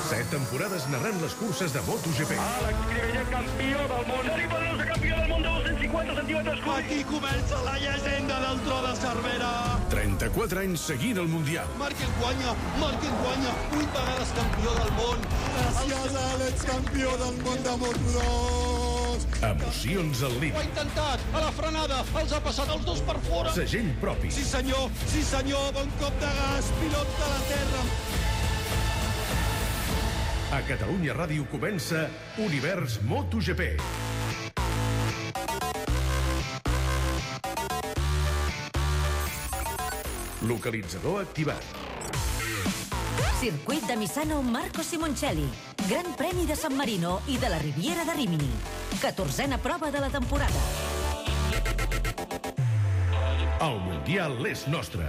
7 temporades narrant les curses de MotoGP. Alex Cribella, campió del món. Dani Pedrosa, campió del món de 250 centímetres cúbics. Aquí comença la llegenda del Tro de Cervera. 34 anys seguint el Mundial. Márquez guanya, 8 vegades campió del món. Gràcies, Àlex, campió del món de Moto2. Emocions al Ho ha límit. intentat, a la frenada, els ha passat els dos per fora. Segell propi. Sí senyor, bon cop de gas, pilot de la terra. A Catalunya Ràdio comença Univers MotoGP. Localitzador activat. Circuit de Misano Marco Simoncelli. Gran Premi de San Marino i de la Riviera de Rimini. 14a prova de la temporada. El Mundial és nostre.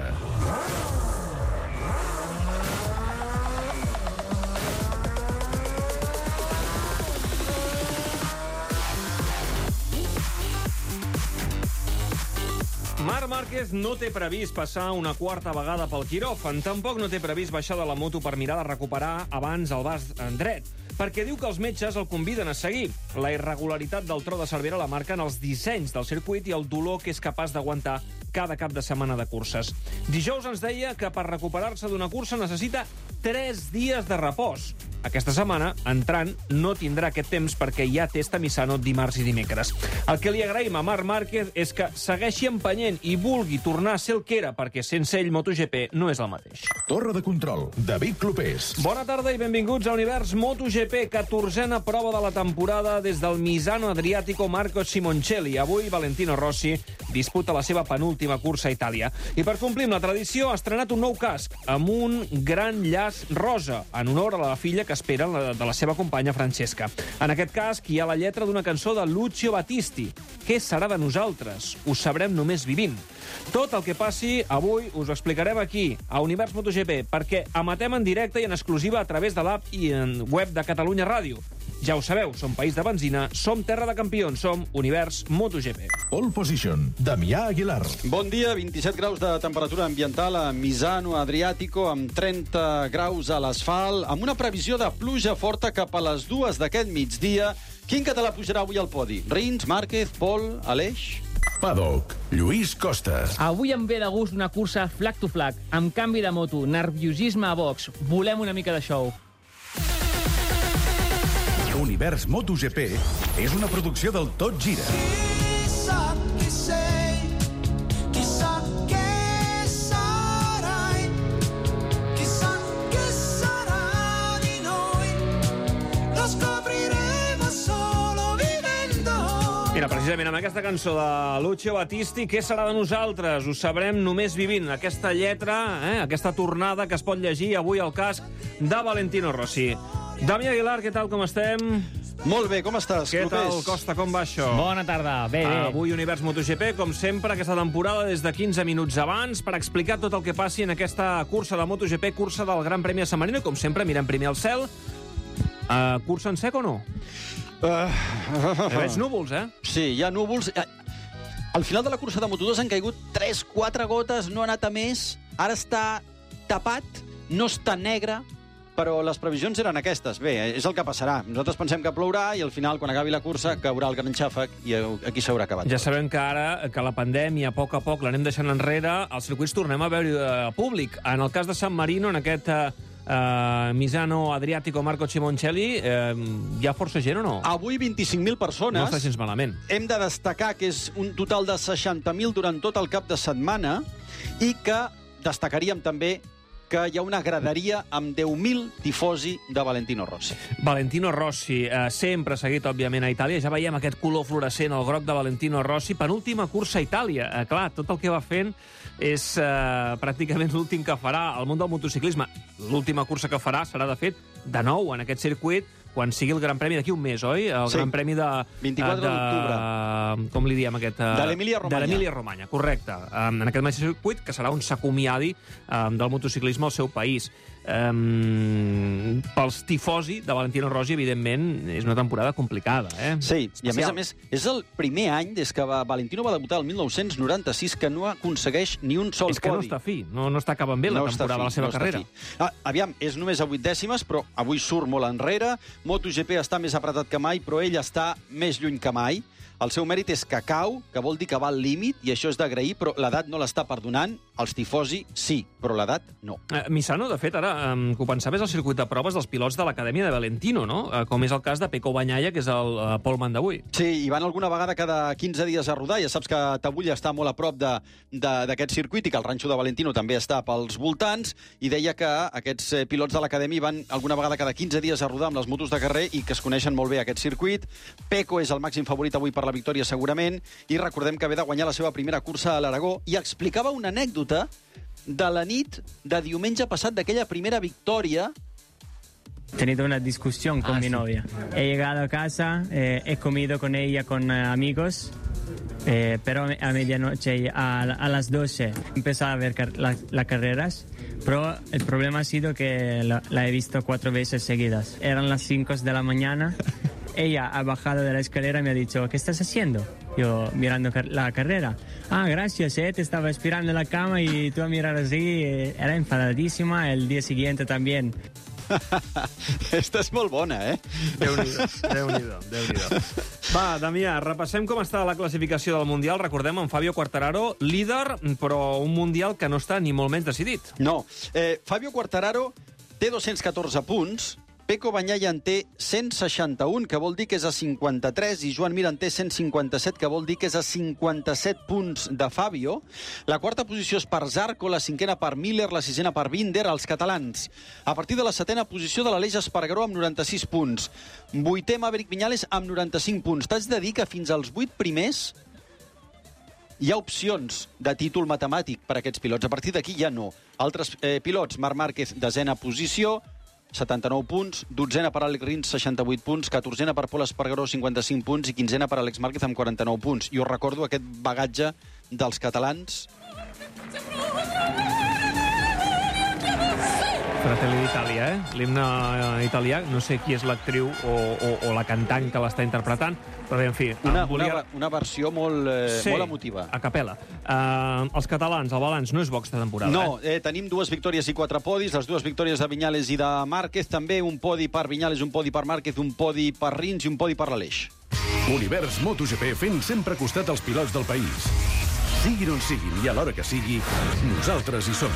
Marc Márquez no té previst passar una quarta vegada pel quiròfan. Tampoc no té previst baixar de la moto per mirar de recuperar abans el vas dret, perquè diu que els metges el conviden a seguir. La irregularitat del Tro de Cervera la marquen els dissenys del circuit i el dolor que és capaç d'aguantar cada cap de setmana de curses. Dijous ens deia que per recuperar-se d'una cursa necessita 3 dies de repòs. Aquesta setmana, entrant, no tindrà aquest temps perquè hi ha test a Misano dimarts i dimecres. El que li agraïm a Marc Márquez és que segueixi empenyent i vulgui tornar a ser el que era, perquè sense ell MotoGP no és el mateix. Torre de control, David Clopés. Bona tarda i benvinguts a Univers MotoGP, 14a prova de la temporada des del Misano Adriatico Marco Simoncelli. Avui Valentino Rossi disputa la seva penúltima cursa a Itàlia. I per complir amb la tradició ha estrenat un nou casc amb un gran llaç rosa, en honor a la filla que espera de la seva companya Francesca. En aquest casc hi ha la lletra d'una cançó de Lucio Battisti. Què serà de nosaltres? Ho sabrem només vivint. Tot el que passi avui us ho explicarem aquí, a Univers MotoGP, perquè emetem en directe i en exclusiva a través de l'app i en web de Catalunya Ràdio. Ja ho sabeu, som país de benzina, som terra de campions, som Univers MotoGP. Pole position, Damià Aguilar. Bon dia, 27 graus de temperatura ambiental a Misano Adriatico, amb 30 graus a l'asfalt, amb una previsió de pluja forta cap a les 2 d'aquest migdia. Quin català pujarà avui al podi? Rins, Márquez, Pol, Aleix? Paddock, Lluís Costa. Avui em ve de gust una cursa flag to flag, amb canvi de moto, nerviosisme a box. Volem una mica de show. Univers MotoGP és una producció del Tot Gira. Qui sap qui sei, qui sap què sarai, qui sap què sarà di noi, lo scopriremo solo vivendo. Mira, precisament amb aquesta cançó de Lucio Battisti, què serà de nosaltres? Ho sabrem només vivint. Aquesta lletra, aquesta tornada que es pot llegir avui al casc de Valentino Rossi. Damià Aguilar, què tal, com estem? Molt bé, com estàs? Què Clopés? tal, Costa, com va això? Bona tarda, bé. Avui Univers MotoGP, com sempre, aquesta temporada des de 15 minuts abans per explicar tot el que passi en aquesta cursa de MotoGP, cursa del Gran Premi de San Marino. Com sempre, mirem primer el cel. Cursa en sec o no? Veig núvols, Sí, hi ha núvols. Al final de la cursa de Moto2 han caigut 3-4 gotes, no ha anat a més. Ara està tapat, no està negre, però les previsions eren aquestes. Bé, és el que passarà. Nosaltres pensem que plourà i al final, quan acabi la cursa, caurà el gran xàfec i aquí s'haurà acabat. Ja sabem que ara, que la pandèmia a poc l'anem deixant enrere, als circuits tornem a veure públic. En el cas de San Marino, en aquest Misano Adriatico Marco Simoncelli, hi ha força gent o no? Avui 25.000 persones. No està gens malament. Hem de destacar que és un total de 60.000 durant tot el cap de setmana i que destacaríem també que hi ha una graderia amb 10.000 tifosi de Valentino Rossi. Valentino Rossi, sempre seguit, òbviament, a Itàlia. Ja veiem aquest color fluorescent, el groc de Valentino Rossi. Penúltima cursa a Itàlia. Clar, tot el que va fent és pràcticament l'últim que farà al món del motociclisme. L'última cursa que farà serà, de fet, de nou en aquest circuit, quan sigui el Gran Premi d'aquí un mes, oi? El Gran Premi de... 24 d'octubre. Com li diem aquest? De l'Emília-Romanya. De l'Emília-Romanya, correcte. En aquest mateix circuit, que serà un s'acomiadi del motociclisme al seu país. pels tifosi de Valentino Rossi, evidentment, és una temporada complicada. Sí, i a més, és el primer any des que Valentino va debutar el 1996 que no aconsegueix ni un sol podi. És que no està fi, no està acabant bé la temporada de la seva carrera. Aviam, és només a 8 dècimes, però avui surt molt enrere. MotoGP està més apretat que mai, però ell està més lluny que mai. El seu mèrit és que cau, que vol dir que va al límit, i això és d'agrair, però l'edat no l'està perdonant. Els tifosi sí, però l'edat no. Misano, de fet, ara que ho pensava, és el circuit de proves dels pilots de l'Acadèmia de Valentino, no? Com és el cas de Pecco Bagnaia, que és el poleman d'avui. Sí, i van alguna vegada cada 15 dies a rodar. Ja saps que Tabulla està molt a prop d'aquest circuit i que el ranxo de Valentino també està pels voltants, i deia que aquests pilots de l'Acadèmia van alguna vegada cada 15 dies a rodar amb les motos de carrer i que es coneixen molt bé aquest circuit. Pecco és el màxim favorit avui per la victòria segurament, i recordem que ve de guanyar la seva primera cursa a l'Aragó, i explicava una anècdota de la nit de diumenge passat d'aquella primera victòria. He tenido una discusión con mi novia. He llegado a casa, he comido con ella, con amigos, pero a medianoche, a las 12, empezó a ver las carreras. Pero el problema ha sido que la he visto 4 veces seguidas. Eran las 5 de la mañana. Ella ha bajado de la escalera y me ha dicho, ¿qué estás haciendo? Yo, mirando la carrera. Ah, gracias, te estaba esperando en la cama y tú a mirar así. Era enfadadísima, el día siguiente también. Esta és molt bona, Déu-n'hi-do. Va, Damià, repassem com està la classificació del Mundial. Recordem, en Fabio Quartararo, líder, però un Mundial que no està ni molt menys decidit. No. Fabio Quartararo té 214 punts, Pecco Bagnaia en té 161, que vol dir que és a 53, i Joan Mir en té 157, que vol dir que és a 57 punts de Fabio. La quarta posició és per Zarco, la cinquena per Miller, la sisena per Binder, els catalans. A partir de la setena posició de l'Aleix Espargaró amb 96 punts. Vuitè Maverick Viñales amb 95 punts. T'haig de dir que fins als 8 primers hi ha opcions de títol matemàtic per a aquests pilots. A partir d'aquí ja no. Altres pilots, Marc Márquez, desena posició, 79 punts, dotzena per Alex Rins, 68 punts, 14ena per Pol Espargaró, 55 punts, i 15ena per Alex Márquez amb 49 punts. I us recordo aquest bagatge dels catalans. Fratelli d'Itàlia, l'himne italià. No sé qui és l'actriu o la cantant que l'està interpretant, però bé, en fi... Una versió molt emotiva. A capella. Els catalans, el balanç no és bo aquesta temporada. No, tenim 2 victòries i 4 podis, les 2 victòries de Viñales i de Márquez, també un podi per Viñales, un podi per Márquez, un podi per Rins i un podi per l'Aleix. Univers MotoGP fent sempre costat als pilots del país. Siguin on siguin i a l'hora que sigui, nosaltres hi som.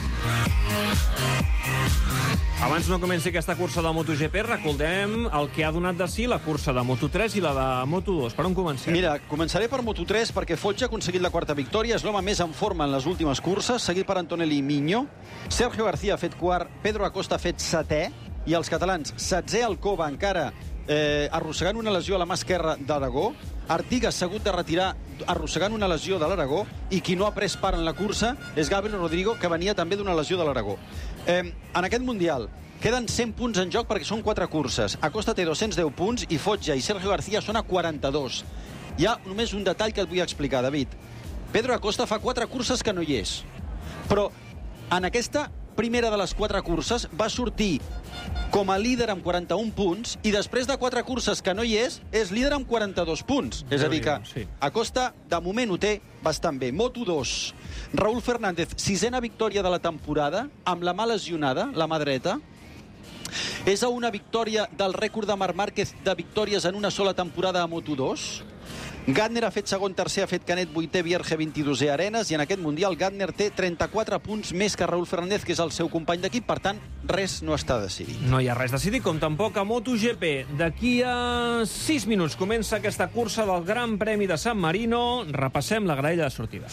Abans no comenci aquesta cursa de MotoGP, recordem el que ha donat de si la cursa de Moto3 i la de Moto2. Per on comencem? Mira, començaré per Moto3 perquè Foggia ha aconseguit la quarta victòria, és l'home més en forma en les últimes curses, seguit per Antonelli i Miño. Sergio García ha fet quart, Pedro Acosta ha fet setè, i els catalans, 16è Alcoba encara arrossegant una lesió a la mà esquerra d'Aragó, Artigas s'ha hagut de retirar arrossegant una lesió de l'Aragó, i qui no ha pres part en la cursa és Gabriel Rodrigo, que venia també d'una lesió de l'Aragó. En aquest Mundial queden 100 punts en joc perquè són 4 curses. Acosta té 210 punts i Foggia i Sergio García són a 42. Hi ha només un detall que et vull explicar, David. Pedro Acosta fa 4 curses que no hi és. Però en aquesta primera de les 4 curses va sortir com a líder amb 41 punts i després de 4 curses que no hi és líder amb 42 punts. És a dir que Acosta, de moment, ho té bastant bé. Moto2. Raúl Fernández, 6ena victòria de la temporada, amb la mà lesionada, la mà dreta. És a una victòria del rècord de Marc Márquez de victòries en una sola temporada a Moto2. Gardner ha fet segon, tercer, ha fet Canet, 8è, Vierge, 22è, Arenas, i en aquest Mundial Gardner té 34 punts més que Raúl Fernández, que és el seu company d'equip, per tant, res no està decidit. No hi ha res decidit, com tampoc a MotoGP. D'aquí a 6 minuts comença aquesta cursa del Gran Premi de San Marino. Repassem la graella de sortida.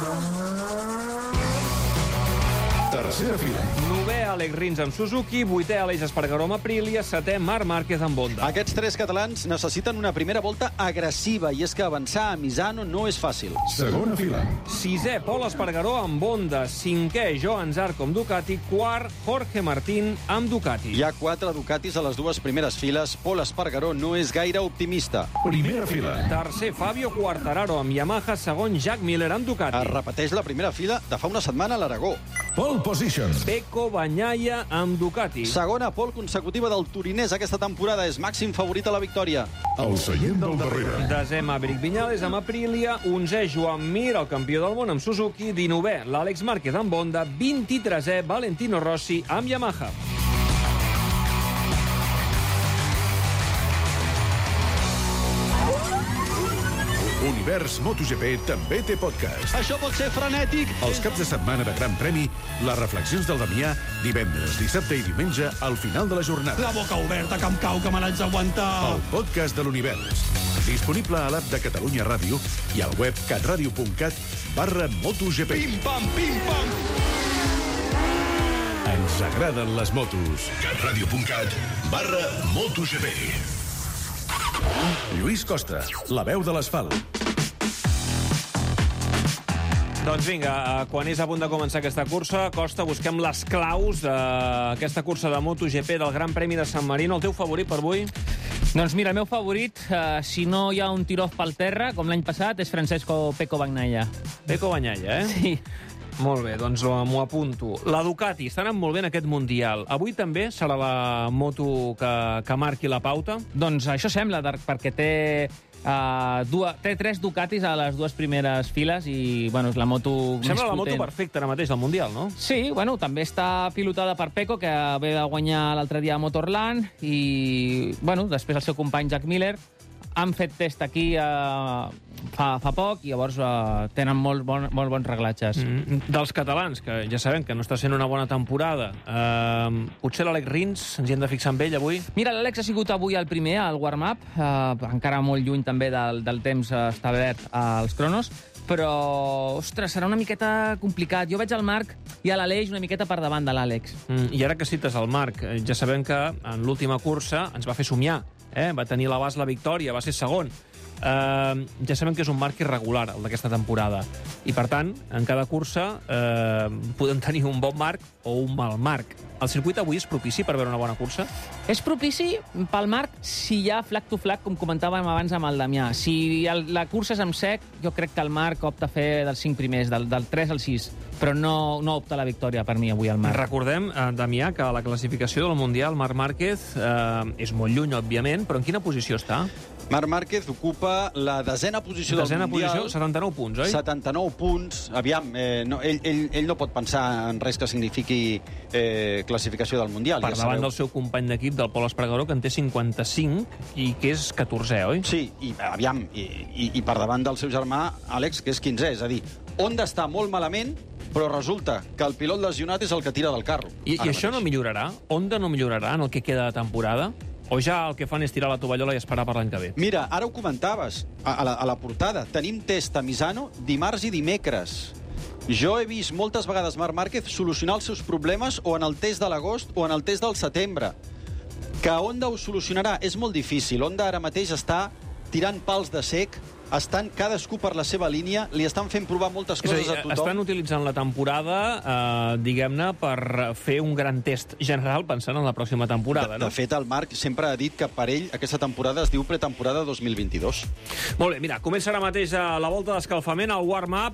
Tercera fila. 9è Alex Rins amb Suzuki, 8è Aleix Espargaró amb Aprilia, 7è Marc Márquez amb Honda. Aquests 3 catalans necessiten una primera volta agressiva, i és que avançar a Misano no és fàcil. Segona fila. 6è Pol Espargaró amb Honda, 5è Joan Zarco amb Ducati, 4è Jorge Martín amb Ducati. Hi ha 4 Ducatis a les 2 primeres files. Pol Espargaró no és gaire optimista. Primera fila. Tercer Fabio Quartararo amb Yamaha, segon Jack Miller amb Ducati. Es repeteix la primera fila de fa una setmana a l'Aragó. Pole Position. Pecco Bagnaia amb Ducati. Segona pole consecutiva del torinès aquesta temporada. És màxim favorit a la victòria. El seient del darrere. Desè Maverick Viñales amb Aprilia, 11è Joan Mir, el campió del món amb Suzuki, 19è l'Àlex Márquez amb Honda, 23è Valentino Rossi amb Yamaha. Univers MotoGP també té podcast. Això pot ser frenètic. Els caps de setmana de Gran Premi, les reflexions del Damià, divendres, dissabte i diumenge al final de la jornada. La boca oberta, que em cau, que me l'haig d'aguantar. El podcast de l'Univers. Disponible a l'app de Catalunya Ràdio i al web catradio.cat/MotoGP. Pim, pam, pim, pam. Ens agraden les motos. catradio.cat/MotoGP. Lluís Costa, la veu de l'asfalt. Doncs vinga, quan és a punt de començar aquesta cursa, Costa, busquem les claus d'aquesta cursa de MotoGP del Gran Premi de San Marino. El teu favorit per avui? Doncs mira, el meu favorit, si no hi ha un tir-off pel terra, com l'any passat, és Francesco Pecco Bagnaia. Pecco Bagnaia, eh? Sí. Molt bé, doncs m'ho apunto. La Ducati està anant molt bé en aquest Mundial. Avui també serà la moto que marqui la pauta? Doncs això sembla, perquè té 3 Ducatis a les dues primeres files i, bueno, és la moto més Sembla la potent. moto perfecta ara mateix del Mundial, no? Sí, bueno, també està pilotada per Pecco, que ve de guanyar l'altre dia a Motorland, i, bueno, després el seu company Jack Miller han fet test aquí fa poc i llavors tenen molt bons reglatges. Dels catalans, que ja sabem que no està sent una bona temporada, potser l'Àlex Rins, ens hi hem de fixar amb ell avui? Mira, l'Àlex ha sigut avui el primer al warm-up, encara molt lluny també del temps establert als cronos, però, ostres, serà una miqueta complicat. Jo veig el Marc i a l'Aleix una miqueta per davant de l'Àlex. I ara que cites el Marc, ja sabem que en l'última cursa ens va fer somiar. Va tenir l'abast la victòria, va ser segon. Ja sabem que és un Marc irregular, el d'aquesta temporada. I, per tant, en cada cursa podem tenir un bon Marc o un mal Marc. El circuit avui és propici per veure una bona cursa? És propici pel Marc si hi ha flag to flag, com comentàvem abans amb el Damià. Si la cursa és amb sec, jo crec que el Marc opta a fer dels 5 primers, del 3 al 6, però no opta a la victòria per mi avui el Marc. Recordem, Damià, que la classificació del Mundial, Marc Márquez, és molt lluny, òbviament, però en quina posició està? Marc Márquez ocupa la desena posició del Mundial. Posició, 79 punts, oi? 79 punts. Aviam, ell no pot pensar en res que signifiqui classificació del Mundial. Per davant del seu company d'equip, del Pol Espargaró, que en té 55 i que és 14è, oi? Sí, i aviam, i per davant del seu germà, Àlex, que és 15è. És a dir, Honda està molt malament, però resulta que el pilot lesionat és el que tira del carro. I això no millorarà? Honda no millorarà en el que queda de temporada? O ja el que fan és tirar la tovallola i esperar per l'any que ve? Mira, ara ho comentaves a la portada. Tenim test a Misano dimarts i dimecres. Jo he vist moltes vegades Marc Márquez solucionar els seus problemes o en el test de l'agost o en el test del setembre. Que Honda ho solucionarà és molt difícil. Honda ara mateix està tirant pals de sec, estan cadascú per la seva línia, li estan fent provar moltes coses a tothom. Estan utilitzant la temporada, diguem-ne, per fer un gran test general pensant en la pròxima temporada, no? De fet, el Marc sempre ha dit que per ell aquesta temporada es diu pretemporada 2022. Molt bé, mira, comença ara mateix la volta d'escalfament, el warm-up.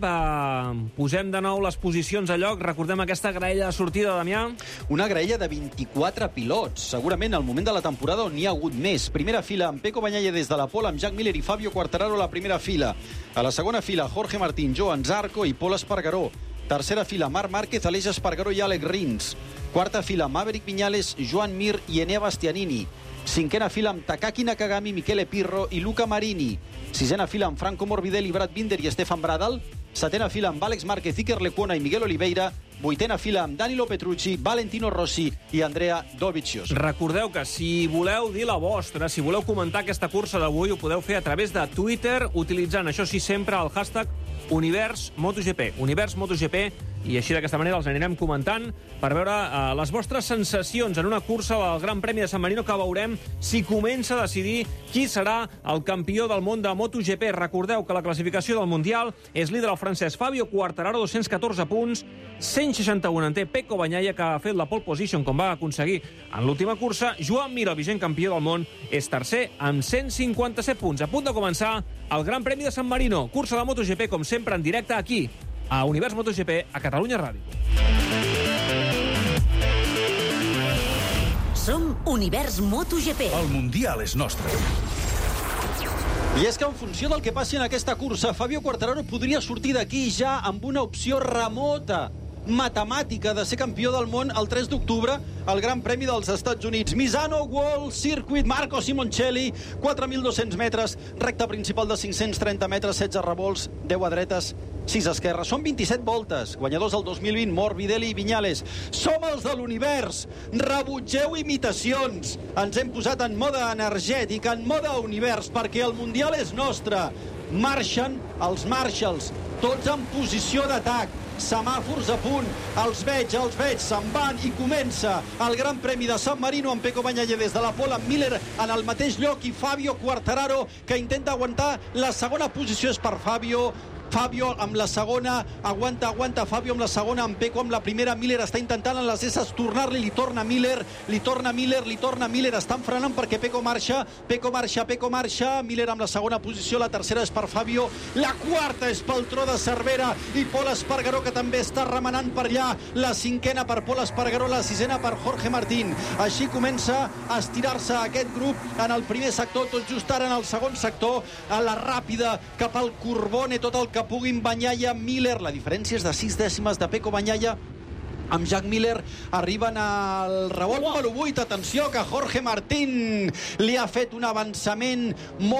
Posem de nou les posicions a lloc. Recordem aquesta graella de sortida, Damià. Una graella de 24 pilots. Segurament al moment de la temporada on n'hi ha hagut més. Primera fila amb Pecco Bagnaia des de la pole, amb Jack Miller i Fabio Quartararo a la primera fila. A la segona fila, Jorge Martín, Joan Zarco i Pol Espargaró. Tercera fila, Marc Márquez, Aleix Espargaró i Àlex Rins. Quarta fila, Maverick Viñales, Joan Mir i Enea Bastianini. Cinquena fila amb Takaki Nakagami, Michele Pirro i Luca Marini. Sisena fila amb Franco Morbidelli, Brad Binder i Stefan Bradal. Setena fila amb Àlex Márquez, Iker Lecuona i Miguel Oliveira. Vuitena fila amb Danilo Petrucci, Valentino Rossi i Andrea Dovizioso. Recordeu que si voleu dir la vostra, si voleu comentar aquesta cursa d'avui, ho podeu fer a través de Twitter, utilitzant, això sí, sempre el hashtag Univers MotoGP. Univers MotoGP, i així d'aquesta manera els anirem comentant per veure les vostres sensacions en una cursa del Gran Premi de San Marino que veurem si comença a decidir qui serà el campió del món de MotoGP. Recordeu que la classificació del Mundial és líder el francès Fabio Quartararo, 214 punts, 161 en té Pecco Bagnaia, que ha fet la pole position com va aconseguir en l'última cursa. Joan Mir, el vigent campió del món, és tercer amb 157 punts. A punt de començar el Gran Premi de San Marino. Cursa de MotoGP, com sempre, en directe aquí, a Univers MotoGP, a Catalunya Ràdio. Univers MotoGP. El Mundial és nostre. I és que en funció del que passi en aquesta cursa, Fabio Quartararo podria sortir d'aquí ja amb una opció remota, matemàtica, de ser campió del món el 3 d'octubre al Gran Premi dels Estats Units. Misano World Circuit, Marco Simoncelli, 4.200 metres, recta principal de 530 metres, 16 revolts, 10 a dretes, 6 a esquerres. Són 27 voltes. Guanyadors del 2020, Morbidelli i Viñales. Som els de l'univers. Rebutgeu imitacions. Ens hem posat en mode energètic, en mode univers, perquè el Mundial és nostre. Marxen els Marshalls, tots en posició d'atac. Semàfors a punt, els veig, se'n van i comença el Gran Premi de San Marino amb Pecco Bagnaia des de la pole, amb Miller en el mateix lloc i Fabio Quartararo que intenta aguantar. La segona posició és per Fabio amb la segona, aguanta Fabio amb la segona, amb Pecco amb la primera. Miller està intentant en les esses tornar-li, li torna Miller, estan frenant perquè Pecco marxa, Miller amb la segona posició, la tercera és per Fabio, la quarta és pel Tro de Cervera i Pol Espargaró, que també està remenant per allà, la cinquena per Pol Espargaró, la sisena per Jorge Martín. Així comença a estirar-se aquest grup en el primer sector, tot just ara en el segon sector, a la ràpida cap al Corbone, tot el que puguin. Bagnaia, Miller, la diferència és de 6 dècimes de Pecco Bagnaia amb Jack Miller. Arriben al revolt número 8. Atenció, que Jorge Martín li ha fet un avançament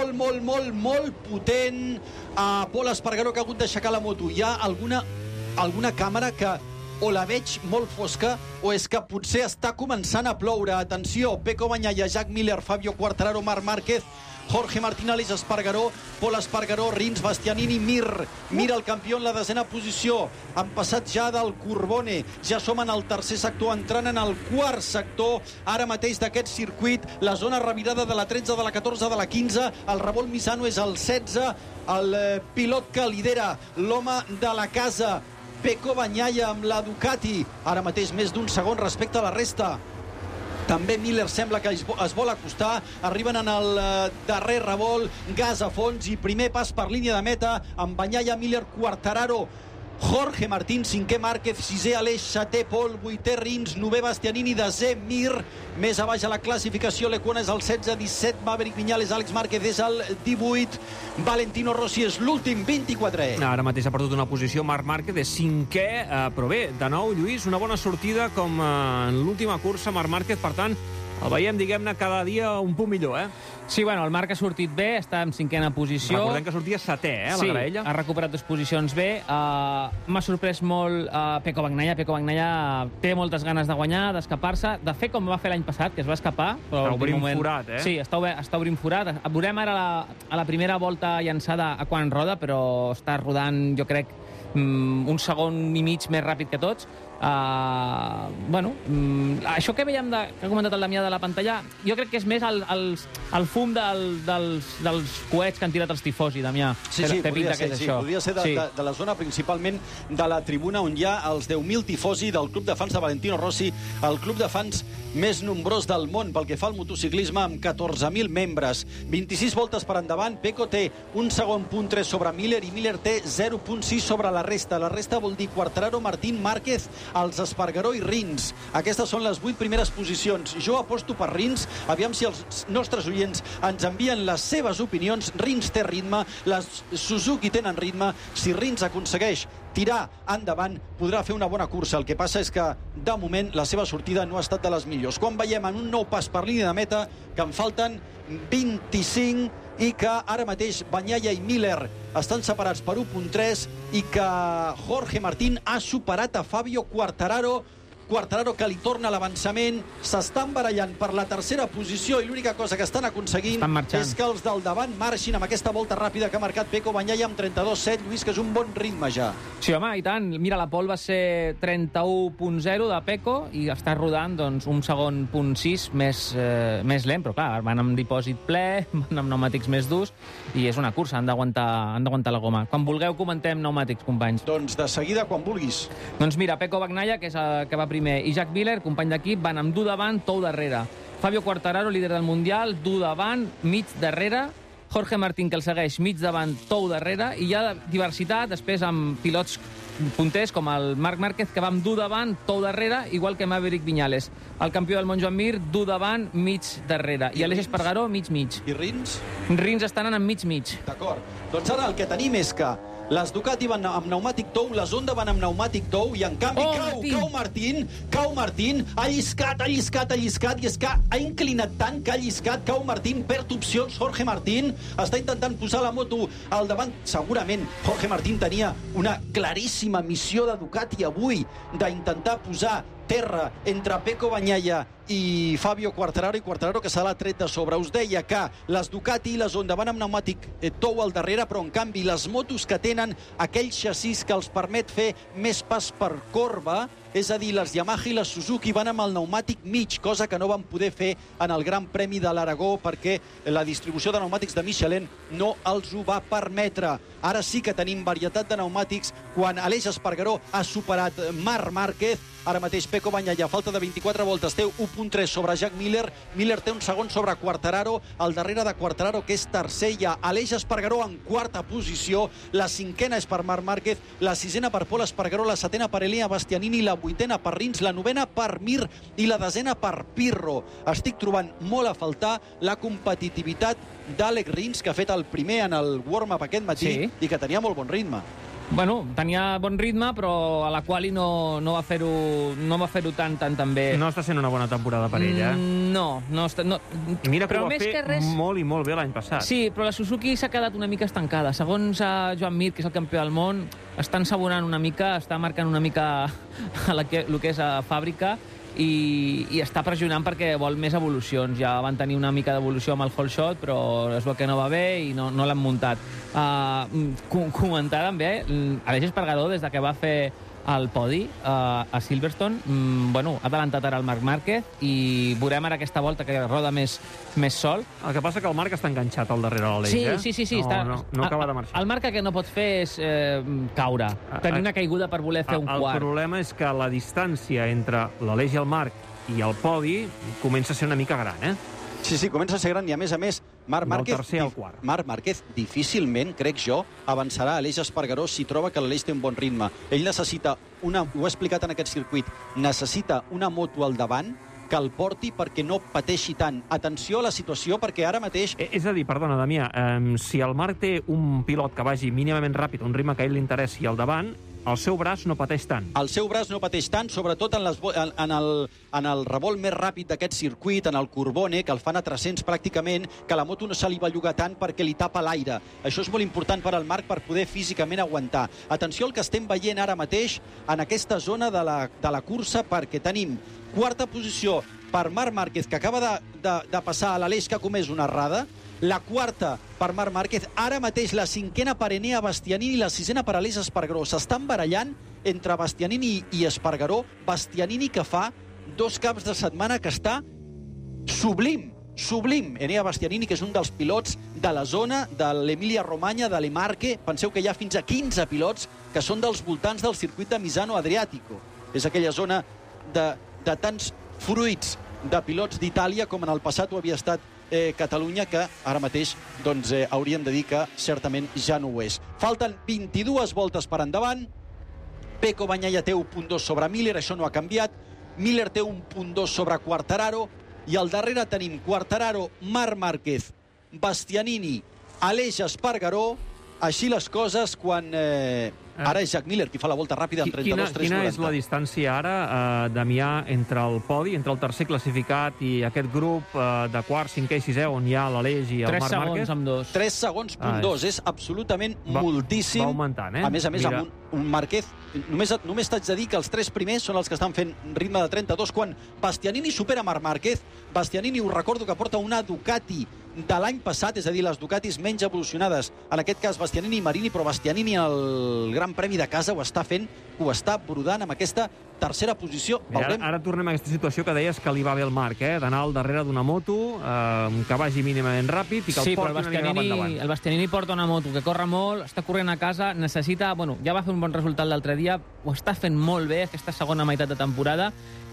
molt potent a Pol Espargaró, que ha hagut d'aixecar la moto. Hi ha alguna càmera que o la veig molt fosca o és que potser està començant a ploure. Atenció, Pecco Bagnaia, Jack Miller, Fabio Quartararo, Marc Márquez, Jorge Martín, Aleix Espargaró, Pol Espargaró, Rins, Bastianini, Mir el campió en la desena posició. Han passat ja del Corbone, ja som en el tercer sector, entrant en el quart sector ara mateix d'aquest circuit, la zona revirada de la 13, de la 14, de la 15, el revolt Misano és el 16, el pilot que lidera, l'home de la casa, Pecco Bagnaia amb la Ducati, ara mateix més d'un segon respecte a la resta. També Miller sembla que es vol acostar. Arriben en el darrer revolt, gas a fons i primer pas per línia de meta amb Bagnaia, Miller, Quartararo, Jorge Martín, cinquè Márquez, sisè Aleix, setè Pol, vuitè Rins, novè Bastianini, desè Mir. Més a baix a la classificació, Lecuona és el 16, 17 Maverick Viñales, Àlex Márquez és el 18, Valentino Rossi és l'últim, 24è. Ara mateix ha perdut una posició Marc Márquez, és cinquè, però bé, de nou, Lluís, una bona sortida com en l'última cursa Marc Márquez, per tant, el veiem, diguem-ne, cada dia un punt millor, Sí, bueno, el Marc ha sortit bé, està en cinquena posició. Recordem que sortia setè, la graella. Sí, ha recuperat 2 posicions bé. M'ha sorprès molt Pecco Bagnaia. Pecco Bagnaia té moltes ganes de guanyar, d'escapar-se, de fer com va fer l'any passat, que es va escapar. Està obrint forat, Sí, està obrint forat. Veurem ara a la primera volta llançada a quan roda, però està rodant, jo crec, un segon i mig més ràpid que tots. Això que veiem que ha comentat el Damià de la pantalla, jo crec que és més el fum dels coets que han tirat els tifosi, Damià. Sí, podria ser de la zona principalment de la tribuna on hi ha els 10.000 tifosi del club de fans de Valentino Rossi, el club de fans més nombrós del món pel que fa al motociclisme, amb 14.000 membres. 26 voltes per endavant. Pecco té un segon punt 3 sobre Miller i Miller té 0.6 sobre la resta. La resta vol dir Quartararo, Martín, Márquez, els Espargaró i Rins. Aquestes són les 8 primeres posicions. Jo aposto per Rins. Aviam si els nostres oients ens envien les seves opinions. Rins té ritme, les Suzuki tenen ritme. Si Rins aconsegueix tirar endavant, podrà fer una bona cursa. El que passa és que, de moment, la seva sortida no ha estat de les millors. Quan veiem en un nou pas per línia de meta que en falten 25 i que ara mateix Bagnaia i Miller estan separats per 1.3 i que Jorge Martín ha superat a Fabio Quartararo, que li torna l'avançament, s'estan barallant per la tercera posició i l'única cosa que estan aconseguint és que els del davant marxin amb aquesta volta ràpida que ha marcat Pecco Bagnaia amb 32.7, Lluís, que és un bon ritme ja. Sí, home, i tant. Mira, la pole va ser 31.0 de Pecco i està rodant un segon punt 6 més lent, però clar, van amb dipòsit ple, van amb pneumàtics més durs i és una cursa, han d'aguantar la goma. Quan vulgueu comentem pneumàtics, companys. Doncs de seguida, quan vulguis. Doncs mira, Pecco Bagnaia, que va primer, i Jack Miller, company d'equip, van amb dur davant, tou darrere. Fabio Quartararo, líder del Mundial, dur davant, mig darrere. Jorge Martín, que el segueix, mig davant, tou darrere. I hi ha diversitat, després amb pilots punters com el Marc Márquez, que va amb dur davant, tou darrere, igual que Maverick Viñales. El campió del món Joan Mir, dur davant, mig darrere. I Aleix Espargaró, mig-mig. I Rins? Rins estan en mig-mig. D'acord. Doncs ara el que tenim és que les Ducati van amb pneumàtic tou, les Honda van amb pneumàtic tou, i en canvi cau Martín, ha lliscat, i és que ha inclinat tant que ha lliscat, cau Martín, perd opcions, Jorge Martín està intentant posar la moto al davant. Segurament Jorge Martín tenia una claríssima missió de Ducati avui, d'intentar posar terra entre Pecco Bagnaia i Fabio Quartararo, i Quartararo que se l'ha tret de sobre. Us deia que les Ducati i les Honda van amb pneumàtic tou al darrere, però en canvi les motos que tenen aquell xassís que els permet fer més pas per corba, és a dir, les Yamaha i les Suzuki van amb el pneumàtic mig, cosa que no van poder fer en el Gran Premi de l'Aragó perquè la distribució de pneumàtics de Michelin no els ho va permetre. Ara sí que tenim varietat de pneumàtics quan Aleix Espargaró ha superat Marc Márquez. Ara mateix Pecco Bagnaia, a falta de 24 voltes, té 1.3 sobre Jack Miller. Miller té un segon sobre Quartararo. Al darrere de Quartararo, que és tercer, hi ha Aleix Espargaró en quarta posició. La cinquena és per Marc Márquez, la sisena per Pol Espargaró, la setena per Elia Bastianini, la vuitena per Rins, la novena per Mir i la desena per Pirro. Estic trobant molt a faltar la competitivitat d'Àlex Rins, que ha fet el primer en el warm-up aquest matí i que tenia molt bon ritme. Bueno, tenia bon ritme, però a la quali no va fer-ho tan bé. No està sent una bona temporada per ell, eh? No. I mira que ho va fer molt i molt bé l'any passat. Sí, però la Suzuki s'ha quedat una mica estancada. Segons Joan Mir, que és el campió del món, està ensabonant una mica, està marcant una mica el que és a fàbrica, i està pressionant perquè vol més evolucions. Ja van tenir una mica d'evolució amb el Whole Shot, però es veu que no va bé i no l'han muntat. Comentar també, Aleix Espargaró, des que va fer el podi a Silverstone, ha adelantat ara el Marc Márquez i veurem ara aquesta volta que roda més sol. El que passa que el Marc està enganxat al darrere de l'Aleix, Sí. No acaba de marxar. El Marc el que no pot fer és caure, tenir una caiguda per voler fer un quart. El problema és que la distància entre l'Aleix i el Marc i el podi comença a ser una mica gran, eh? Sí, comença a ser gran i, a més, Marc Márquez difícilment, crec jo, avançarà a Aleix Espargaró si troba que l'Aleix té un bon ritme. Ell necessita ho he explicat en aquest circuit, necessita una moto al davant que el porti perquè no pateixi tant. Atenció a la situació, perquè ara mateix... És a dir, perdona, Damià, si el Marc té un pilot que vagi mínimament ràpid, un ritme que a ell li interessi al davant, el seu braç no pateix tant. El seu braç no pateix tant, sobretot en el revolt més ràpid d'aquest circuit, en el Corbone, que el fan a 300 pràcticament, que la moto no se li belluga tant perquè li tapa l'aire. Això és molt important per al Marc per poder físicament aguantar. Atenció al que estem veient ara mateix en aquesta zona de la cursa, perquè tenim quarta posició per Marc Márquez, que acaba de passar a l'Aleix, que ha comès una errada. La quarta per Marc Márquez, ara mateix la cinquena per Enea Bastianini i la sisena per Aleix Espargaró. S'estan barallant entre Bastianini i Espargaró. Bastianini, que fa 2 caps de setmana que està sublim. Enea Bastianini, que és un dels pilots de la zona de l'Emília-Romagna, de l'Emarque. Penseu que hi ha fins a 15 pilots que són dels voltants del circuit de Misano Adriàtico. És aquella zona de tants fruits de pilots d'Itàlia com en el passat ho havia estat Catalunya, que ara mateix hauríem de dir que certament ja no ho és. Falten 22 voltes per endavant. Pecco Bagnaia té 1.2 sobre Miller, això no ha canviat. Miller té 1.2 sobre Quartararo. I al darrere tenim Quartararo, Marc Márquez, Bastianini, Aleix Espargaró. Així les coses quan... Ara és Jack Miller qui fa la volta ràpida en 32-3-90. Quina és la distància ara, Damià, entre el podi, entre el tercer classificat i aquest grup de quart, cinquè i sisè, on hi ha l'Aleix i el Marc Márquez? 3 segons amb 2. 3 segons, punt 2. És absolutament moltíssim. Va augmentant, eh? A més, amb un Márquez... Només t'haig de dir que els 3 primers són els que estan fent ritme de 32, quan Bastianini supera Marc Márquez. Bastianini, us recordo que porta una Ducati de l'any passat, és a dir, les Ducatis menys evolucionades, en aquest cas Bastianini i Marini, però Bastianini al Gran Premi de casa ho està fent, ho està brodant amb aquesta tercera posició. Ara tornem a aquesta situació que deies que li va bé el Marc, d'anar al darrere d'una moto, que vagi mínimament ràpid i que el porti una mica cap endavant. El Bastianini porta una moto que corre molt, està corrent a casa, necessita... ja va fer un bon resultat l'altre dia, ho està fent molt bé aquesta segona meitat de temporada,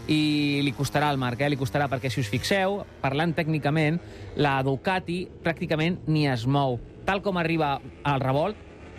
i li costarà al Marc, li costarà, perquè si us fixeu, parlant tècnicament, la Ducati pràcticament ni es mou. Tal com arriba al revolt,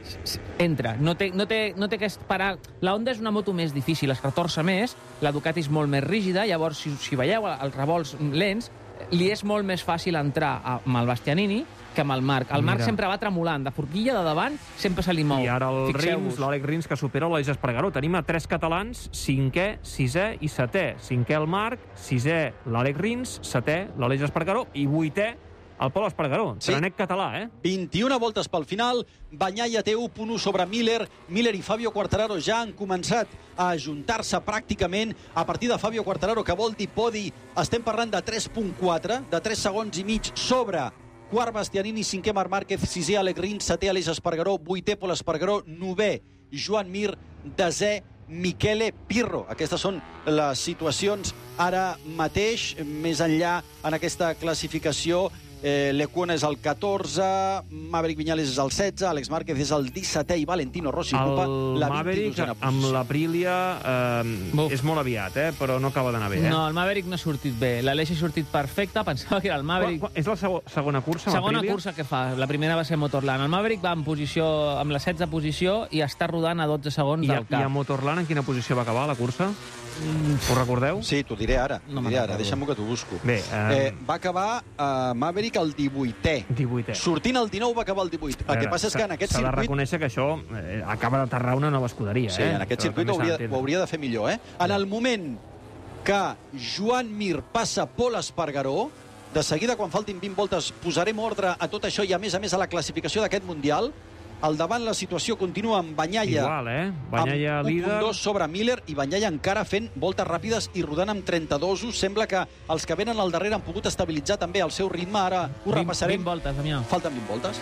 entra. No té que esperar... La Honda és una moto més difícil, es retorça més, la Ducati és molt més rígida, llavors, si veieu els revolts lents, li és molt més fàcil entrar amb el Bastianini que amb el Marc. El Marc sempre va tremolant, de forquilla de davant sempre se li mou. I ara l'Àlex Rins, que supera l'Aleix Espargaró. Tenim a 3 catalans, 5è, 6è i 7è. 5è el Marc, 6è l'Àlex Rins, 7è l'Aleix Espargaró i 8è el Pol Espargaró. Trenec català, 21 voltes pel final. Bagnaia té 1.1 sobre Miller. Miller i Fabio Quartararo ja han començat a ajuntar-se pràcticament. A partir de Fabio Quartararo, que vol dir podi, estem parlant de 3.4, de 3 segons i mig sobre quart Bastianini, 5è Marc Márquez, 6è Àlex Rins, 7è Aleix Espargaró, 8è Pol Espargaró, 9è Joan Mir, 10è Michele Pirro. Aquestes són les situacions ara mateix. Més enllà en aquesta classificació, Lecuona és el 14, Maverick Viñales és el 16, Àlex Márquez és el 17è i Valentino Rossi ocupa la 22a posició. Amb l'Aprilia és molt aviat, però no acaba d'anar bé. No, el Maverick no ha sortit bé. L'Aleix ha sortit perfecte, pensava que era el Maverick. És la segona cursa amb Segona cursa que fa. La primera va ser Motorland. El Maverick va amb la 16a posició i està rodant a 12 segons del cap. I a Motorland en quina posició va acabar la cursa? Ho recordeu? Sí, t'ho diré ara. Deixa'm-ho que t'ho busco. Bé, va acabar Maverick el 18è. Sortint el 19 va acabar el 18. El que passa és que en aquest circuit... S'ha de reconèixer que això acaba d'aterrar una nova escuderia. Sí, en aquest circuit ho hauria de fer millor. En el moment que Joan Mir passa Pol Espargaró, de seguida, quan faltin 20 voltes, posarem ordre a tot això i, a més a Classificació d'aquest Mundial. Al davant la situació continua amb Bagnaia. Igual, Bagnaia líder. 1.2 sobre Miller i Bagnaia encara fent voltes ràpides i rodant amb 32. Sembla que els que venen al darrere han pogut estabilitzar també el seu ritme. Ara ho repassarem. 20 voltes, Damià. Falten 20 voltes.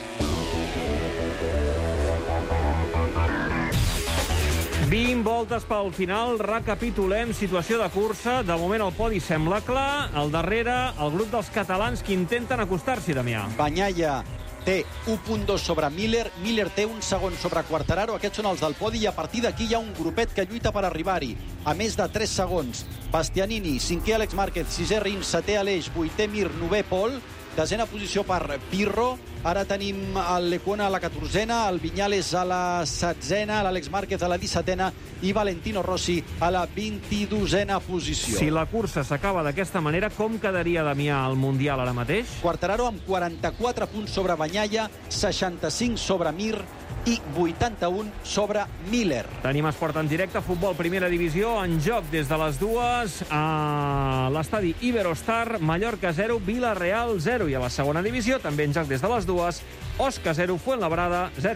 20 voltes pel final. Recapitulem situació de cursa. De moment el podi sembla clar. Al darrere, el grup dels catalans que intenten acostar-s'hi, Damià. Bagnaia té 1.2 sobre Miller, Miller té un segon sobre Quartararo, aquests són els del podi, i a partir d'aquí hi ha un grupet que lluita per arribar-hi, a més de 3 segons. Bastianini, 5è Àlex Márquez, 6è Rins, 7è Aleix, 8è Mir, 9è Pol, 10a posició per Pirro. Ara tenim el Lecuona a la 14a, el Viñales a la 16a, l'Àlex Márquez a la 17a i Valentino Rossi a la 22a posició. Si la cursa s'acaba d'aquesta manera, com quedaria Damià al Mundial ara mateix? Quartararo amb 44 punts sobre Bagnaia, 65 sobre Mir i 81 sobre Miller. Tenim esport en directe, futbol primera divisió, en joc des de les 2 a l'estadi Iberostar, Mallorca 0, Villarreal 0, i a la segona divisió, també en joc des de les 2, Osca 0, Fuenlabrada 0.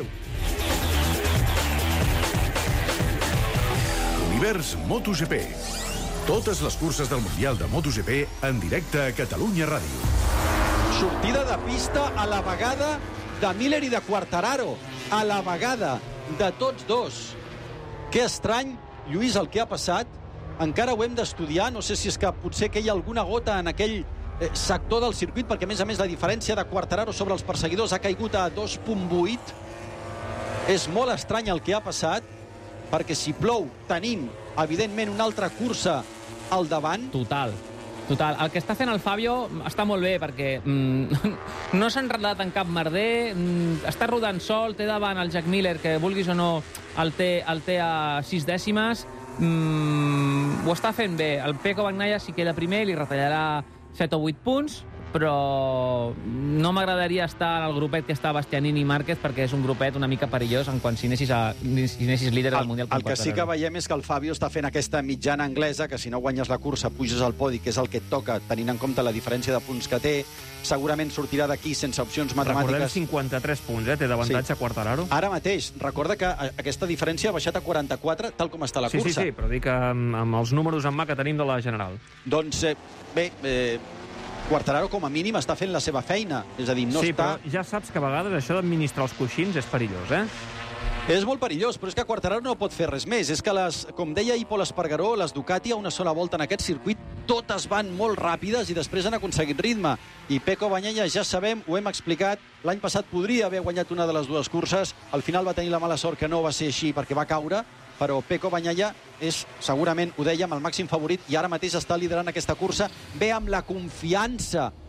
Univers MotoGP. Totes les curses del Mundial de MotoGP en directe a Catalunya Ràdio. Sortida de pista a la vegada de Miller i de Quartararo. A la vegada de tots dos. Que estrany, Lluís, el que ha passat. Encara ho hem d'estudiar. No sé si és que potser que hi ha alguna gota en aquell sector del circuit, perquè a més la diferència de Quartararo sobre els perseguidors ha caigut a 2.8. És molt estrany el que ha passat, perquè si plou tenim, evidentment, una altra cursa al davant. Total. El que està fent el Fabio està molt bé, perquè no s'ha enredat en cap merder, està rodant sol, té davant el Jack Miller, que vulguis o no, el té a 6 dècimes, ho està fent bé. El Pecco Bagnaia si queda primer, li retallarà 7 o 8 punts, però no m'agradaria estar en el grupet que està Bastianini i Márquez, perquè és un grupet una mica perillós en quan si anessis líder del Mundial. El que sí que veiem és que el Fabio està fent aquesta mitjana anglesa, que si no guanyes la cursa puges al podi, que és el que et toca, tenint en compte la diferència de punts que té. Segurament sortirà d'aquí sense opcions matemàtiques. Recordem 53 punts, té d'avantatge Quartararo. Ara mateix, recorda que aquesta diferència ha baixat a 44, tal com està la cursa. Sí, però dic que amb els números en mà que tenim de la General. Doncs, bé, Quartararo com a mínim està fent la seva feina, és a dir, no està... Sí, però ja saps que a vegades això d'administrar els coixins és perillós, És molt perillós, però és que Quartararo no pot fer res més. És que, com deia Pol Espargaró, les Ducati a una sola volta en aquest circuit, totes van molt ràpides i després han aconseguit ritme. I Pecco Bagnaia, ja sabem, ho hem explicat, l'any passat podria haver guanyat una de les dues curses, al final va tenir la mala sort que no va ser així perquè va caure, però Pecco Bagnaia és, segurament, ho dèiem, el màxim favorit i ara mateix està liderant aquesta cursa. Ve amb la confiança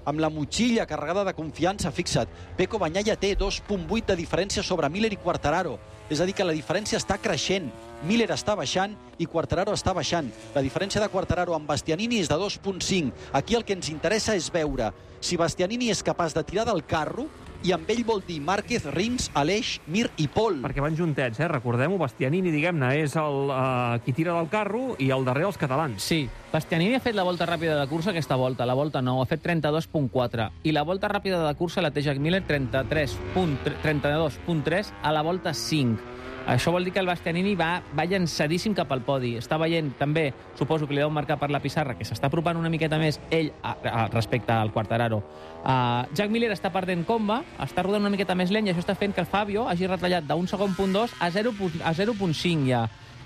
amb la motxilla carregada de confiança. Fixa't, Pecco Bagnaia té 2,8 de diferència sobre Miller i Quartararo. És a dir, que la diferència està creixent. Miller està baixant i Quartararo està baixant. La diferència de Quartararo amb Bastianini és de 2,5. Aquí el que ens interessa és veure si Bastianini és capaç de tirar del carro, i amb ell vol dir Márquez, Rins, Aleix, Mir i Pol. Perquè van juntets, Recordem-ho, Bastianini, diguem-ne, és el qui tira del carro i al darrere els catalans. Sí, Bastianini ha fet la volta ràpida de cursa aquesta volta, la volta 9, ha fet 32,4, i la volta ràpida de cursa la té Jack Miller 32,3 a la volta 5. Això vol dir que el Bastianini va llançadíssim cap al podi. Està veient també, suposo que li deu marcar per la pissarra, que s'està apropant una miqueta més ell respecte al Quartararo. Jack Miller està perdent comba, està rodant una miqueta més lent, i això està fent que el Fabio hagi retallat d'un segon punt 2 a 0,5 ja.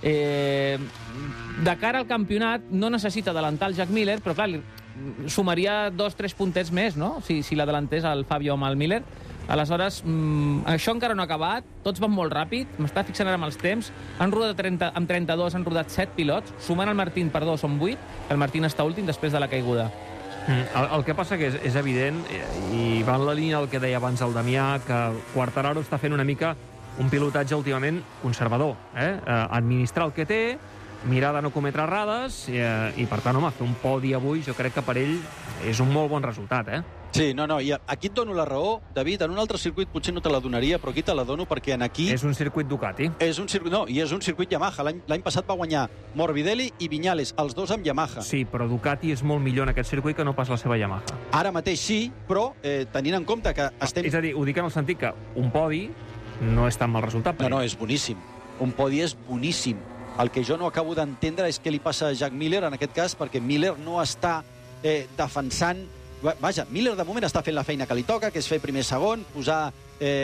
De cara al campionat no necessita adelantar el Jack Miller, però clar, sumaria 2-3 puntets més, no?, si l'adelantés el Fabio amb el Miller. Aleshores, això encara no ha acabat, tots van molt ràpid, m'està fixant ara amb els temps, han rodat amb 32, han rodat 7 pilots, sumant el Martín, perdó, són 8, el Martín està últim després de la caiguda. El que passa que és evident, i va en la línia del que deia abans el Damià, que Quartararo està fent una mica un pilotatge últimament conservador, administrar el que té, mirar de no cometre errades, i per tant, home, fer un podi avui jo crec que per ell és un molt bon resultat, Sí, no, i aquí et dono la raó, David, en un altre circuit potser no te la donaria, però aquí te la dono perquè en aquí... És un circuit Ducati. És un circuit Yamaha. L'any passat va guanyar Morbidelli i Viñales, els dos amb Yamaha. Sí, però Ducati és molt millor en aquest circuit que no pas la seva Yamaha. Ara mateix sí, però tenint en compte que estem... És a dir, ho dic en el sentit que un podi no és tan mal resultat. No, és boníssim. Un podi és boníssim. El que jo no acabo d'entendre és què li passa a Jack Miller en aquest cas, perquè Miller no està defensant... Vaja, Miller de moment està fent la feina que li toca, que és fer primer-segon, posar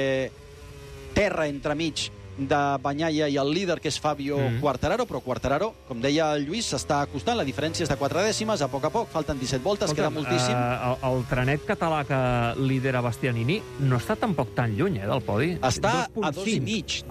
terra entremig de Bagnaia i el líder, que és Fabio Quartararo, però Quartararo, com deia el Lluís, s'està acostant, la diferència és de 4 dècimes, a poc, falten 17 voltes, queda moltíssim. El trenet català que lidera Bastianini no està tampoc tan lluny, del podi. Està a 2,5.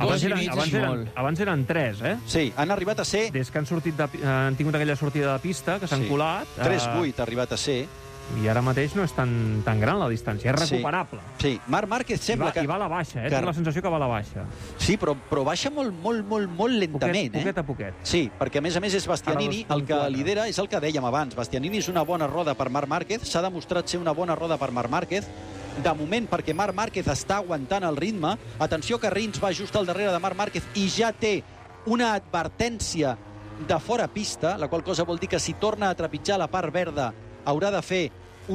Abans eren 3, Sí, han arribat a ser... Des que han tingut aquella sortida de pista, que s'han colat... 3,8 ha arribat a ser... I ara mateix no és tan gran la distància, és recuperable. Sí, Marc Márquez sembla que... I va a la baixa, tinc la sensació que va a la baixa. Sí, però baixa molt lentament, Poquet a poquet. Sí, perquè a més és Bastianini el que lidera, és el que dèiem abans. Bastianini és una bona roda per Marc Márquez, s'ha demostrat ser una bona roda per Marc Márquez, de moment perquè Marc Márquez està aguantant el ritme. Atenció que Rins va just al darrere de Marc Márquez i ja té una advertència de fora pista, la qual cosa vol dir que si torna a trepitjar la part verda haurà de fer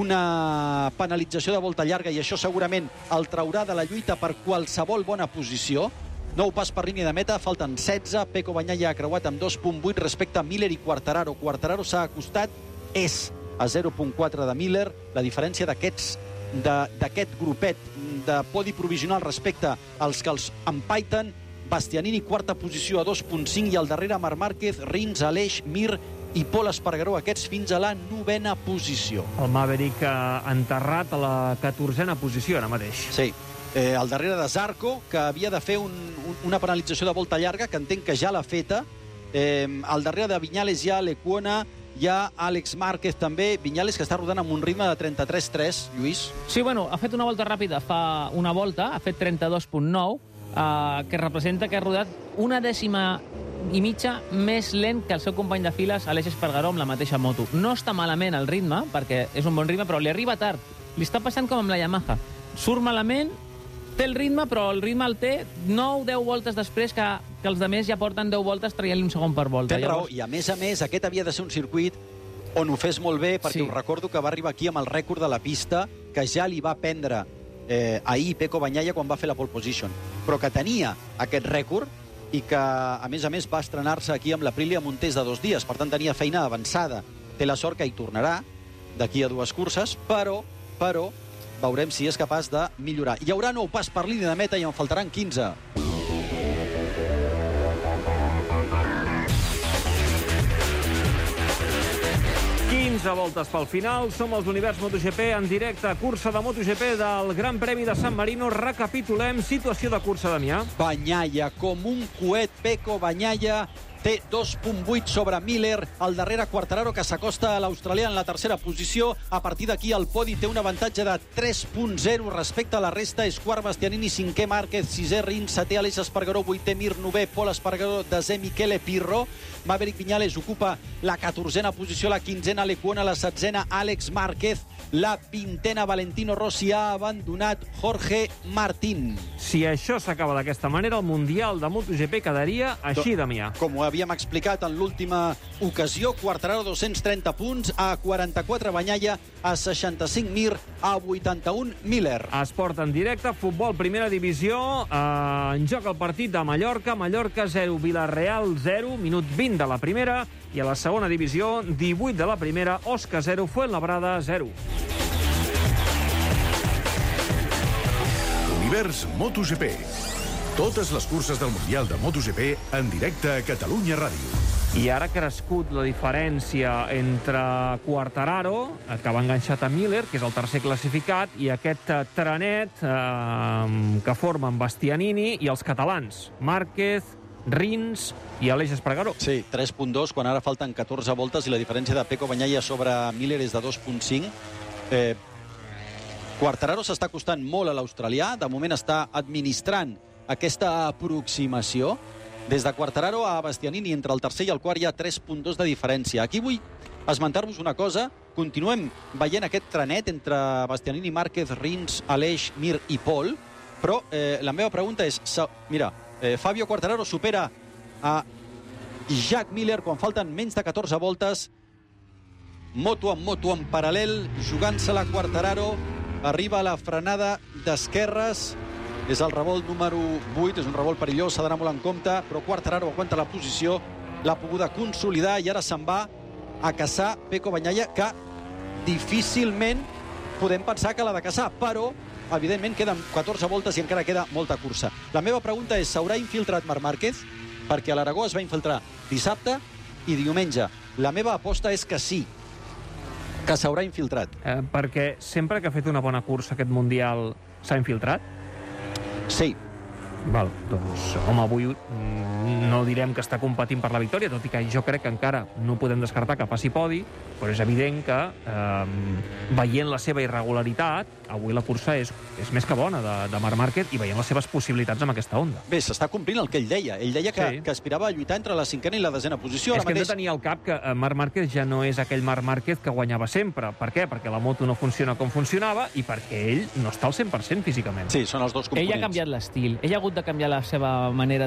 una penalització de volta llarga i això segurament el traurà de la lluita per qualsevol bona posició. Nou pas per línia de meta, falten 16. Pecco Bagnaia ha creuat amb 2,8 respecte a Miller i Quartararo. Quartararo s'ha acostat, és a 0,4 de Miller. La diferència d'aquest grupet de podi provisional respecte als que els empaiten. Bastianini, quarta posició a 2,5 i al darrere Marc Márquez, Rins, Aleix, Mir i Pol Espargaró, aquests fins a la 9a posició. El Maverick enterrat a la 14a posició ara mateix. Sí, al darrere de Zarco, que havia de fer una penalització de volta llarga, que entenc que ja l'ha feta. Al darrere de Viñales hi ha Lecuona, hi ha Àlex Márquez també. Viñales, que està rodant amb un ritme de 33,3, Lluís. Sí, bueno, ha fet una volta ràpida fa una volta, ha fet 32,9, que representa que ha rodat 1 dècima i mitja més lent que el seu company de files, Aleix Espargaró, amb la mateixa moto. No està malament el ritme, perquè és un bon ritme, però li arriba tard. Li està passant com amb la Yamaha. Surt malament, té el ritme, però el ritme el té 9-10 voltes després que els altres ja porten 10 voltes traient-li un segon per volta. Tens raó, i a més, aquest havia de ser un circuit on ho fes molt bé, perquè us recordo que va arribar aquí amb el rècord de la pista, que ja li va prendre ahir Pecco Bagnaia quan va fer la pole position, però que tenia aquest rècord i que, a més, va estrenar-se aquí amb l'Aprilia amb un test de 2 dies. Per tant, tenia feina avançada. Té la sort que hi tornarà d'aquí a 2 curses, però veurem si és capaç de millorar. Hi haurà 9 pas per línia de meta i en faltaran 15. 15 voltes pel final. Som els Univers MotoGP en directe. Cursa de MotoGP del Gran Premi de San Marino. Recapitulem situació de cursa, Damià. Bagnaia com un coet. Pecco Bagnaia té 2,8 sobre Miller. Al darrere, Quartararo, que s'acosta a l'australià en la tercera posició. A partir d'aquí, el podi té un avantatge de 3,0 respecte a la resta. És quart Bastianini, cinquè Márquez, sisè Rins, setè Aleix Espargaró, vuitè Mir, novè Pol Espargaró, desè Michele Pirro. Maverick Viñales ocupa la 14a posició, la 15a Lecuona, la 16a Àlex Márquez, la 20a Valentino Rossi. Ha abandonat Jorge Martín. Si això s'acaba d'aquesta manera, el Mundial de MotoGP quedaria així, Damià. Com ho havíem explicat en l'última ocasió, Quartararo 230 punts, a 44 Bagnaia, a 65 Mir, a 81 Miller. Esport en directe, futbol, primera divisió, en joc el partit de Mallorca, Mallorca 0, Villarreal 0, minut 20 de la primera, i a la segona divisió, 18 de la primera, Osca 0, Fuenlabrada 0. Univers MotoGP. Totes les curses del Mundial de MotoGP en directe a Catalunya Ràdio. I ara ha crescut la diferència entre Quartararo, que va enganxat a Miller, que és el tercer classificat, i aquest trenet que formen Bastianini i els catalans, Márquez, Rins i Aleix Espargaró. Sí, 3,2 quan ara falten 14 voltes i la diferència de Pecco Bagnaia sobre Miller és de 2,5. Quartararo s'està costant molt a l'australià, de moment està administrant aquesta aproximació. Des de Quartararo a Bastianini, entre el tercer i el quart, hi ha 3,2 de diferència. Aquí vull esmentar-vos una cosa. Continuem veient aquest trenet entre Bastianini, Márquez, Rins, Aleix, Mir i Pol, però la meva pregunta és... Mira, Fabio Quartararo supera a Jack Miller quan falten menys de 14 voltes. Moto en paral·lel, jugant-se-la Quartararo. Arriba a la frenada d'esquerres. És el revolt número 8, és un revolt perillós, s'ha d'anar molt en compte, però Quartararo aguanta la posició, l'ha poguda consolidar i ara se'n va a caçar Pecco Bagnaia, que difícilment podem pensar que l'ha de caçar, però evidentment queden 14 voltes i encara queda molta cursa. La meva pregunta és, s'haurà infiltrat Marc Márquez? Perquè a l'Aragó es va infiltrar dissabte i diumenge. La meva aposta és que sí, que s'haurà infiltrat. Perquè sempre que ha fet una bona cursa aquest Mundial s'ha infiltrat? Sí. Val, doncs, home, avui no direm que està competint per la victòria, tot i que jo crec que encara no podem descartar que passi podi, però és evident que, veient la seva irregularitat, avui la cursa és més que bona de Marc Márquez i veient les seves possibilitats amb aquesta onda. Bé, s'està complint el que ell deia. Ell deia que aspirava a lluitar entre la 5a i la 10a posició. És que hem de tenir al cap que Marc Márquez ja no és aquell Marc Márquez que guanyava sempre. Per què? Perquè la moto no funciona com funcionava i perquè ell no està al 100% físicament. Sí, són els dos components. Ell ha canviat l'estil. Ell ha hagut de canviar la seva manera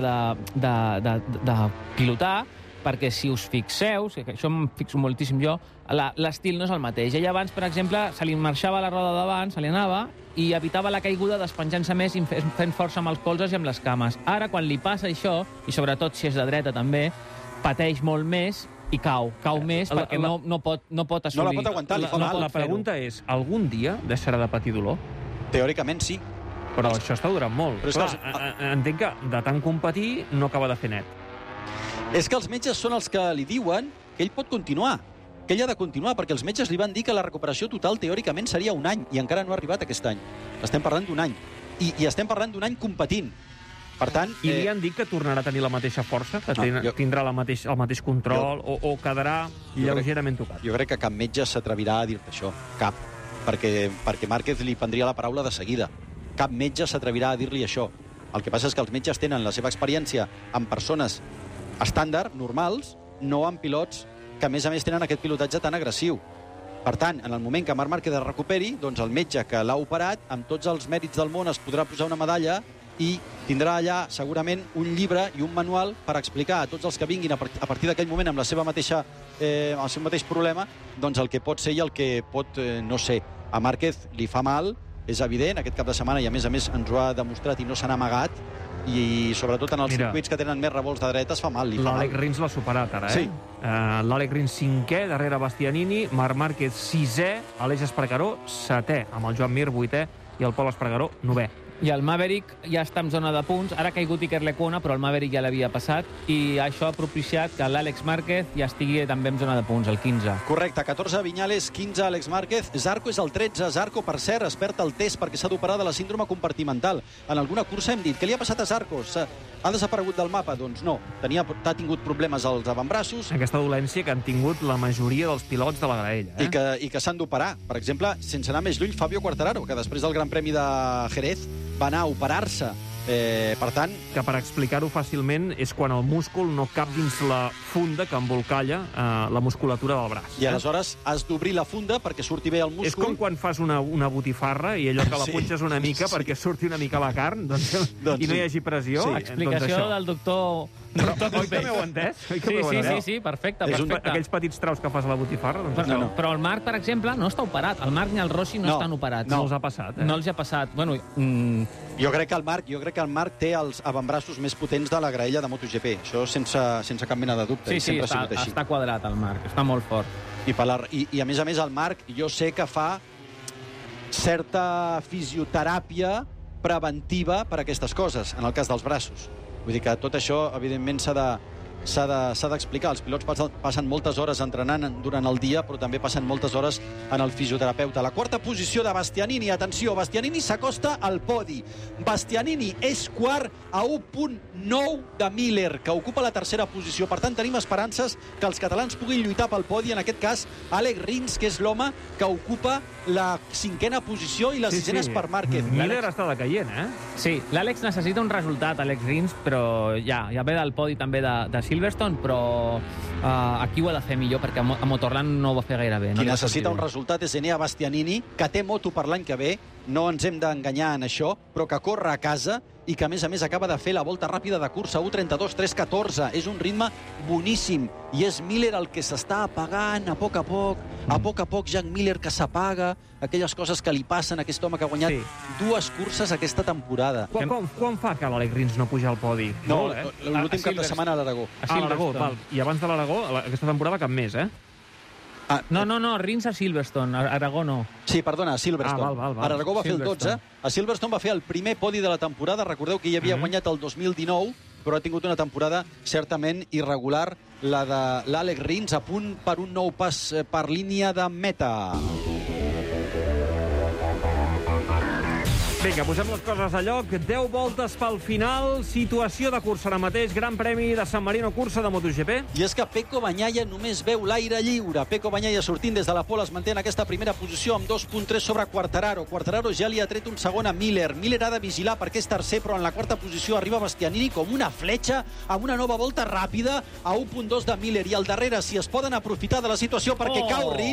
de pilotar, perquè si us fixeu, que això em fixo moltíssim jo, l'estil no és el mateix. Ell abans, per exemple, se li marxava la roda davant, se li anava, i evitava la caiguda despenjant-se més i fent força amb els colzes i amb les cames. Ara, quan li passa això, i sobretot si és de dreta també, pateix molt més i cau més perquè no pot assolir... No la pot aguantar, li fa mal. La pregunta és, algun dia deixarà de patir dolor? Teòricament sí. Però això està durant molt. Clar, entenc que de tant competir no acaba de fer net. És que els metges són els que li diuen que ell pot continuar, que ell ha de continuar, perquè els metges li van dir que la recuperació total teòricament seria un any, i encara no ha arribat aquest any. Estem parlant d'un any. I estem parlant d'un any competint. Per tant... I li han dit que tornarà a tenir la mateixa força, que tindrà el mateix control, o quedarà lleugerament tocat? Jo crec que cap metge s'atrevirà a dir-te això. Cap. Perquè Márquez li prendria la paraula de seguida. Cap metge s'atrevirà a dir-li això. El que passa és que els metges tenen la seva experiència amb persones estàndard, normals, no amb pilots que, a més tenen aquest pilotatge tan agressiu. Per tant, en el moment que Marc Márquez es recuperi, doncs el metge que l'ha operat, amb tots els mèrits del món, es podrà posar una medalla i tindrà allà, segurament, un llibre i un manual per explicar a tots els que vinguin a partir d'aquell moment amb el seu mateix problema, doncs el que pot ser i el que pot no ser. A Márquez li fa mal, és evident, aquest cap de setmana, i a més ens ho ha demostrat i no se n'ha amagat, i sobretot en els circuits que tenen més revolts de dreta es fa mal. L'Àlex Rins l'ha superat ara, Sí. L'Àlex Rins 5è, darrere Bastianini, Marc Márquez 6è, Aleix Espargaró 7è, amb el Joan Mir 8è i el Pol Espargaró 9è. I el Maverick ja està en zona de punts. Ara ha caigut Iker Lecuona, però el Maverick ja l'havia passat. I això ha propiciat que l'Àlex Márquez ja estigui també en zona de punts, el 15. Correcte, 14 Viñales, 15 Àlex Márquez. Zarco és el 13. Zarco, per cert, es perd el test perquè s'ha d'operar de la síndrome compartimental. En alguna cursa hem dit, què li ha passat a Zarco? Ha desaparegut del mapa? Doncs no. Ha tingut problemes als avantbraços. Aquesta dolència que han tingut la majoria dels pilots de la graella. I que s'han d'operar. Per exemple, sense anar més lluny, Fabio Quartararo, que després del Gran Premi de Jerez va anar a operar-se. Per tant... Que per explicar-ho fàcilment és quan el múscul no cap dins la funda que embolcalla la musculatura del braç. I aleshores has d'obrir la funda perquè surti bé el múscul. És com quan fas una botifarra i allò que la punxes una mica perquè surti una mica la carn i no hi hagi pressió. Explicació del doctor... Oi que m'heu entès? Sí, perfecte. Aquells petits traus que fas a la botifarra, doncs no. Però el Marc, per exemple, no està operat. El Marc ni el Rossi no estan operats. No els ha passat. No els ha passat. Bueno, jo crec que el Marc té els avantbraços més potents de la graella de MotoGP. Això sense cap mena de dubte. Sí, està quadrat el Marc, està molt fort. I a més, el Marc, jo sé que fa certa fisioteràpia preventiva per a aquestes coses, en el cas dels braços. Vull dir que tot això, evidentment, s'ha d'explicar. Els pilots passen moltes hores entrenant durant el dia, però també passen moltes hores en el fisioterapeuta. La quarta posició de Bastianini. Atenció, Bastianini s'acosta al podi. Bastianini és quart a 1.9 de Miller, que ocupa la tercera posició. Per tant, tenim esperances que els catalans puguin lluitar pel podi. En aquest cas, Alex Rins, que és l'home que ocupa la cinquena posició i la sisena és per Márquez. Miller està decaient, Sí, l'Àlex necessita un resultat, Alex Rins, però ja ve del podi també de Silverstone, però aquí ho ha de fer millor, perquè a Motorland no ho va fer gaire bé. Qui necessita un resultat és Enea Bastianini, que té moto per l'any que ve, no ens hem d'enganyar en això, però que corre a casa i que, a més, acaba de fer la volta ràpida de cursa 1.32.314. És un ritme boníssim. I és Miller el que s'està apagant a poc a poc. A poc a poc, Jack Miller que s'apaga. Aquelles coses que li passen a aquest home que ha guanyat dues curses aquesta temporada. Quan fa que l'Alex Rins no puja al podi? No, l'últim cap de setmana a l'Aragó. A l'Aragó, val. I abans de l'Aragó, aquesta temporada cap més, No, Rins a Silverstone, a Aragó no. Sí, perdona, a Silverstone. Val. A Aragó va fer el 12. A Silverstone va fer el primer podi de la temporada. Recordeu que hi havia guanyat el 2019, però ha tingut una temporada certament irregular, la de l'Àlex Rins, a punt per un nou pas per línia de meta. Vinga, posem les coses a lloc. 10 voltes pel final. Situació de cursa ara mateix. Gran Premi de San Marino, cursa de MotoGP. I és que Pecco Bagnaia només veu l'aire lliure. Pecco Bagnaia sortint des de la pole es manté en aquesta primera posició amb 2.3 sobre Quartararo. Quartararo ja li ha tret un segon a Miller. Miller ha de vigilar perquè és tercer, però en la quarta posició arriba Bastianini com una fletxa amb una nova volta ràpida a 1.2 de Miller. I al darrere, si es poden aprofitar de la situació perquè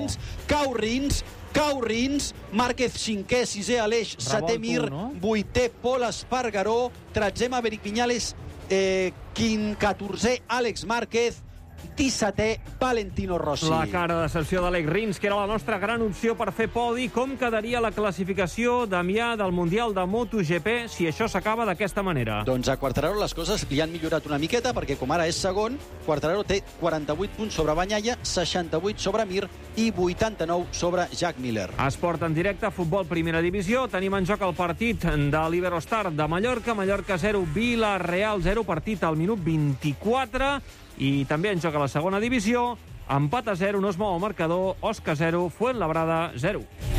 cau Rins, Márquez 5è, 6è Aleix, 7è Mir, 8è Pol Espargaró, 13è Maverick Viñales, 14è Àlex Márquez, 17è Valentino Rossi. La cara de decepció d'Àlex Rins, que era la nostra gran opció per fer podi. Com quedaria la classificació, Damià, del Mundial de MotoGP si això s'acaba d'aquesta manera? Doncs a Quartararo les coses li han millorat una miqueta, perquè com ara és segon, Quartararo té 48 punts sobre Bagnaia, 68 sobre Mir i 89 sobre Jack Miller. Esport en directe, futbol primera divisió. Tenim en joc el partit de l'Iberostar de Mallorca. Mallorca 0, Vila-real 0, partit al minut 24. I també en joc a la segona divisió. Empat a 0, no es mou el marcador. Osca 0, Fuenlabrada 0.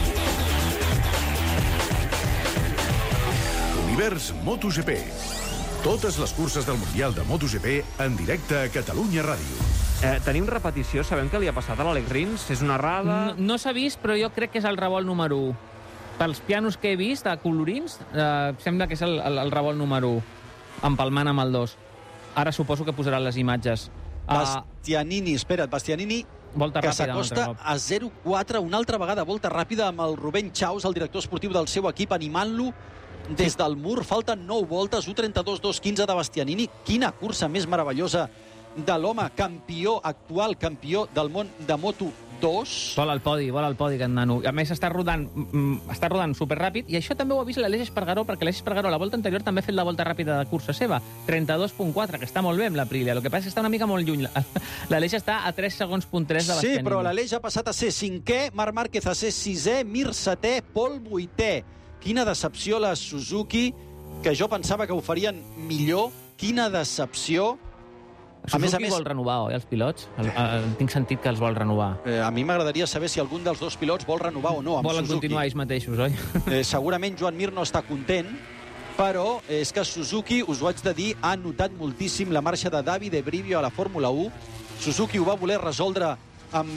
Univers MotoGP. Totes les curses del Mundial de MotoGP en directe a Catalunya Ràdio. Tenim repetició, sabem què li ha passat a l'Àlex Rins? És una errada? No s'ha vist, però jo crec que és el revolt número 1. Pels pianos que he vist, a colorins, sembla que és el revolt número 1, empalmant amb el 2. Ara suposo que posaran les imatges. Bastianini, que s'acosta a 0-4 una altra vegada, volta ràpida amb el Rubén Chaus, el director esportiu del seu equip, animant-lo des del mur. Falten 9 voltes, 1.32.215 de Bastianini. Quina cursa més meravellosa de l'home actual campió del món de Moto2. Vol el podi aquest nano. A més, està rodant superràpid, i això també ho ha vist l'Aleix Espargaró, perquè l'Aleix Espargaró la volta anterior també ha fet la volta ràpida de cursa seva, 32.4, que està molt bé amb l'Aprilia. El que passa és que està una mica molt lluny. L'Aleix està a 3 segons punt 3 de Bastianini. Sí, però l'Aleix ha passat a ser 5è, Marc Márquez a ser 6è, Mir 7è, Pol 8è. quina decepció la Suzuki, que jo pensava que ho farien millor. Quina decepció. Suzuki vol renovar, els pilots? Tinc sentit que els vol renovar. A mi m'agradaria saber si algun dels dos pilots vol renovar o no amb Volen Suzuki. continuar ells mateixos, oi? Segurament Joan Mir no està content, però és que Suzuki, us ho haig de dir, ha notat moltíssim la marxa de Davide Brivio a la Fórmula 1. Suzuki ho va voler resoldre amb...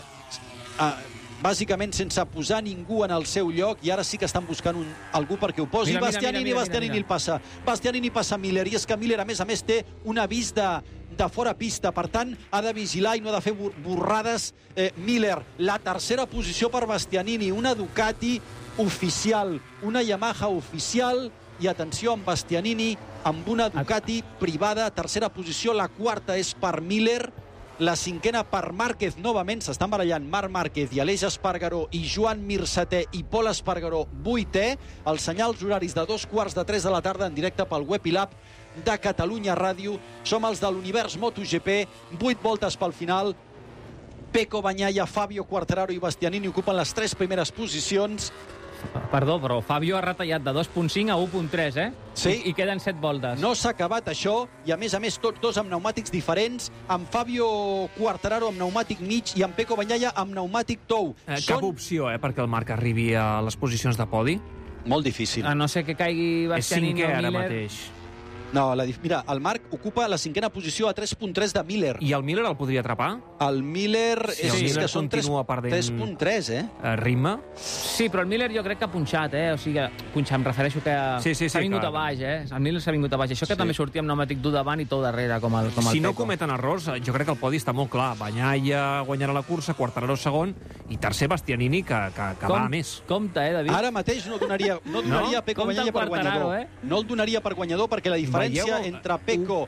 bàsicament sense posar ningú en el seu lloc, i ara sí que estan buscant algú perquè ho posi. Bastianini el passa. Bastianini passa Miller, i és que Miller, a més, té un avís de fora pista, per tant, ha de vigilar i no ha de fer borrades. Miller, la tercera posició per Bastianini, una Ducati oficial, una Yamaha oficial, i atenció amb Bastianini, amb una Ducati privada, tercera posició, la quarta és per Miller, la cinquena per Márquez novament, s'estan barallant Marc Márquez i Aleix Espargaró i Joan Mir setè i Pol Espargaró vuitè. Els senyals horaris de 2:15 de la tarda en directe pel web i l'app de Catalunya Ràdio. Som els de l'univers MotoGP, 8 voltes pel final. Pecco Bagnaia, Fabio Quartararo i Bastianini ocupen les 3 primeres posicions. Perdó, però Fabio ha retallat de 2.5 a 1.3, eh? Sí. I queden 7 voltes. No s'ha acabat això, i a més, tots dos amb pneumàtics diferents, amb Fabio Quartararo amb pneumàtic mig i amb Pecco Bagnaia amb pneumàtic tou. Cap opció, perquè el Marc arribi a les posicions de podi? Molt difícil. A no ser que caigui Bastianini o Miller. És 5è ara mateix. No, mira, el Marc ocupa la 5a posició a 3.3 de Miller. I el Miller el podria atrapar? El Miller... Sí, el Miller continua perdent 3.3, ritme. Sí, però el Miller jo crec que ha punxat, O sigui, punxar, em refereixo que s'ha vingut a baix, El Miller s'ha vingut a baix. Això que també sortia amb pneumàtic dur davant i tou darrere, com el Si no Pecco. cometen errors, jo crec que el podi està molt clar. Bagnaia guanyarà la cursa, Quartararo segon, i tercer Bastianini, que va a més. Compte, David? Ara mateix no donaria Pecco Bagnaia per guanyador. No el donaria per guanyador perquè la diferència entre Pecco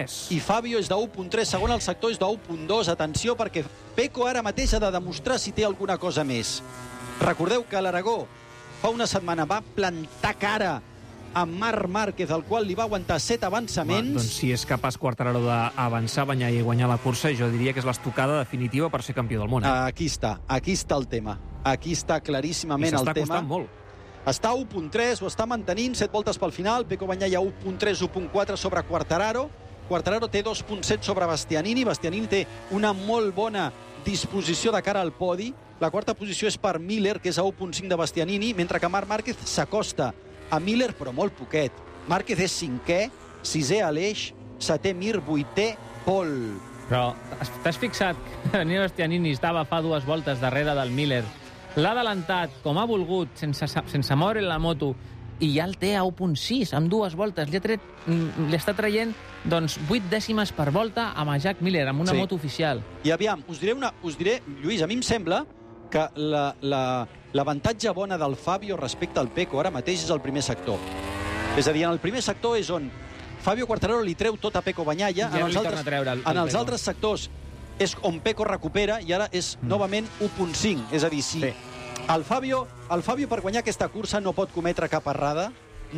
i Fabio és de 1.3, segon el sector és de 1.2. Atenció, perquè Pecco ara mateix ha de demostrar si té alguna cosa més. Recordeu que l'Aragó fa una setmana va plantar cara a Marc Márquez, el qual li va aguantar 7 avançaments. Doncs si és capaç Quartararo d'avançar, Bagnaia i guanyar la cursa, jo diria que és l'estocada definitiva per ser campió del món. Aquí està el tema. Aquí està claríssimament el tema. I s'està costant molt. Està a 1.3, ho està mantenint, 7 voltes pel final. Pecco Bagnaia 1.3, 1.4 sobre Quartararo. Quartararo té 2.7 sobre Bastianini. Bastianini té una molt bona disposició de cara al podi. La quarta posició és per Miller, que és a 1.5 de Bastianini, mentre que Marc Márquez s'acosta a Miller, però molt poquet. Márquez és 5è, 6è Aleix, 7è Mir, 8è Pol. Però t'has fixat que Daniel Bastianini estava fa 2 voltes darrere del Miller, l'ha adelantat com ha volgut, sense moure la moto, i ja el té a 1.6, amb 2 voltes. Li està traient 8 dècimes per volta amb Jack Miller, amb una moto oficial. I aviam, us diré, Lluís, a mi em sembla que l'avantatge bona del Fabio respecte al Pecco ara mateix és el primer sector. És a dir, en el primer sector és on Fabio Quartararo li treu tot a Pecco Bagnaia. En els altres sectors és on Pecco recupera, i ara és novament 1.5. És a dir, si el Fabio per guanyar aquesta cursa no pot cometre cap errada,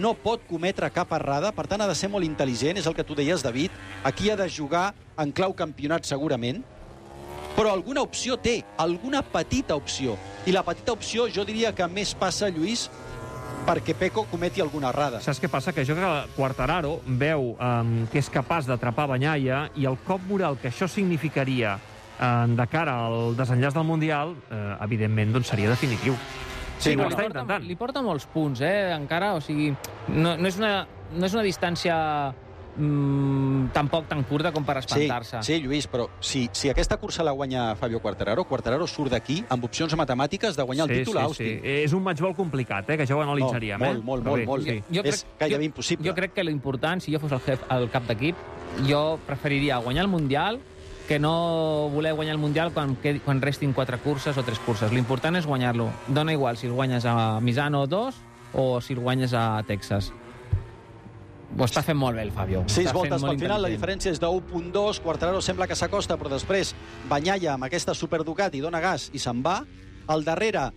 per tant ha de ser molt intel·ligent, és el que tu deies, David. Aquí ha de jugar en clau campionat segurament, però alguna opció té, alguna petita opció. I la petita opció jo diria que més passa, Lluís, perquè Pecco cometi alguna errada. Saps què passa? Que jo crec que Quartararo veu que és capaç d'atrapar Bagnaia, i el cop moral que això significaria de cara al desenllaç del Mundial, evidentment, doncs seria definitiu. Sí, ho està intentant. Li porta molts punts, encara, o sigui, no és una distància tampoc tan curta com per espantar-se. Sí, Lluís, però si aquesta cursa la guanya Fabio Quartararo surt d'aquí amb opcions matemàtiques de guanyar el títol a Austin. Sí. És un matchball complicat, que ja ho analitzaríem. Molt. És gairebé impossible. Jo crec que l'important, si jo fos el cap d'equip, jo preferiria guanyar el Mundial que no voler guanyar el Mundial quan restin 4 curses o 3 curses. L'important és guanyar-lo. Dona igual si el guanyes a Misano 2 o si el guanyes a Texas. Ho està fent molt bé el Fabio. 6 voltes pel final, la diferència és de 1.2. Quartararo sembla que s'acosta, però després Bagnaia amb aquesta Super Ducati dona gas i se'n va. Al darrere,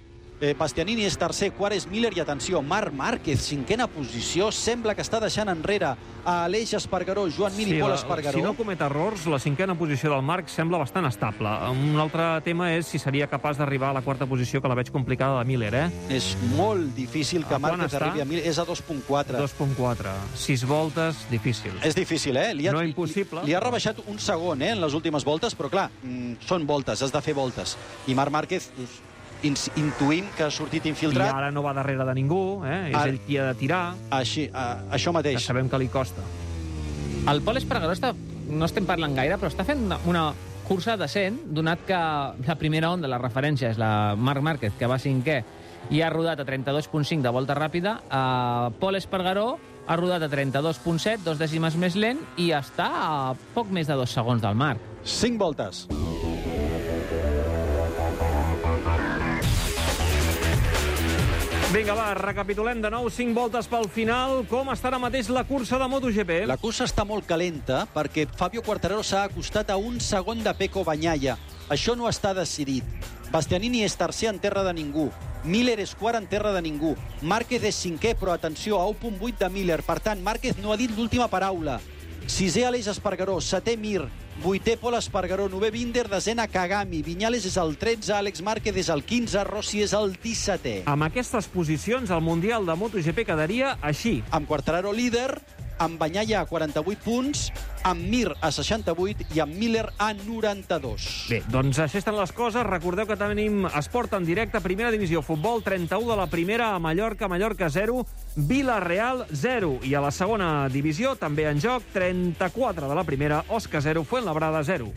Bastianini és tercer, quart és Miller i, atenció, Marc Márquez, cinquena posició, sembla que està deixant enrere a Aleix Espargaró, Joan Mir i Pol Espargaró. Si no comet errors, la cinquena posició del Marc sembla bastant estable. Un altre tema és si seria capaç d'arribar a la quarta posició, que la veig complicada de Miller, És molt difícil que Márquez arribi a Miller. És a 2.4. 2.4. 6 voltes, difícil. És difícil, No impossible. Li ha rebaixat un segon, en les últimes voltes, però clar, són voltes, has de fer voltes. I Marc Márquez intuïm que ha sortit infiltrat. I ara no va darrere de ningú, és ell qui ha de tirar. Així, això mateix. Que sabem que li costa. El Pol Espargaró no estem parlant gaire, però està fent una cursa decent, donat que la primera onda, la referència, és la Marc Márquez, que va cinquè i ha rodat a 32.5 de volta ràpida. Pol Espargaró ha rodat a 32.7, 2 dècimes més lent, i està a poc més de 2 segons del Marc. 5 voltes. Vinga, va, recapitulem de nou 5 voltes pel final. Com està ara mateix la cursa de MotoGP? La cursa està molt calenta perquè Fabio Quartararo s'ha acostat a un segon de Pecco Bagnaia. Això no està decidit. Bastianini és tercer en terra de ningú. Miller és quart en terra de ningú. Márquez és cinquè, però atenció, a 1.8 de Miller. Per tant, Márquez no ha dit l'última paraula. Sisè, Aleix Espargaró. Setè, Mir. Vuitè, Pol Espargaró. Novè, Binder. Desena, Kagami. Viñales és el 13. Àlex Márquez és el 15. Rossi és el 17è. Amb aquestes posicions, el Mundial de MotoGP quedaria així. Amb Quartararo líder, amb Bagnaia a 48 punts, amb Mir a 68 i amb Miller a 92. Bé, doncs així estan les coses. Recordeu que tenim esport en directe, primera divisió, futbol, 31 de la primera a Mallorca, Mallorca 0, Vila-real 0. I a la segona divisió, també en joc, 34 de la primera, Osca 0, Fuenlabrada 0.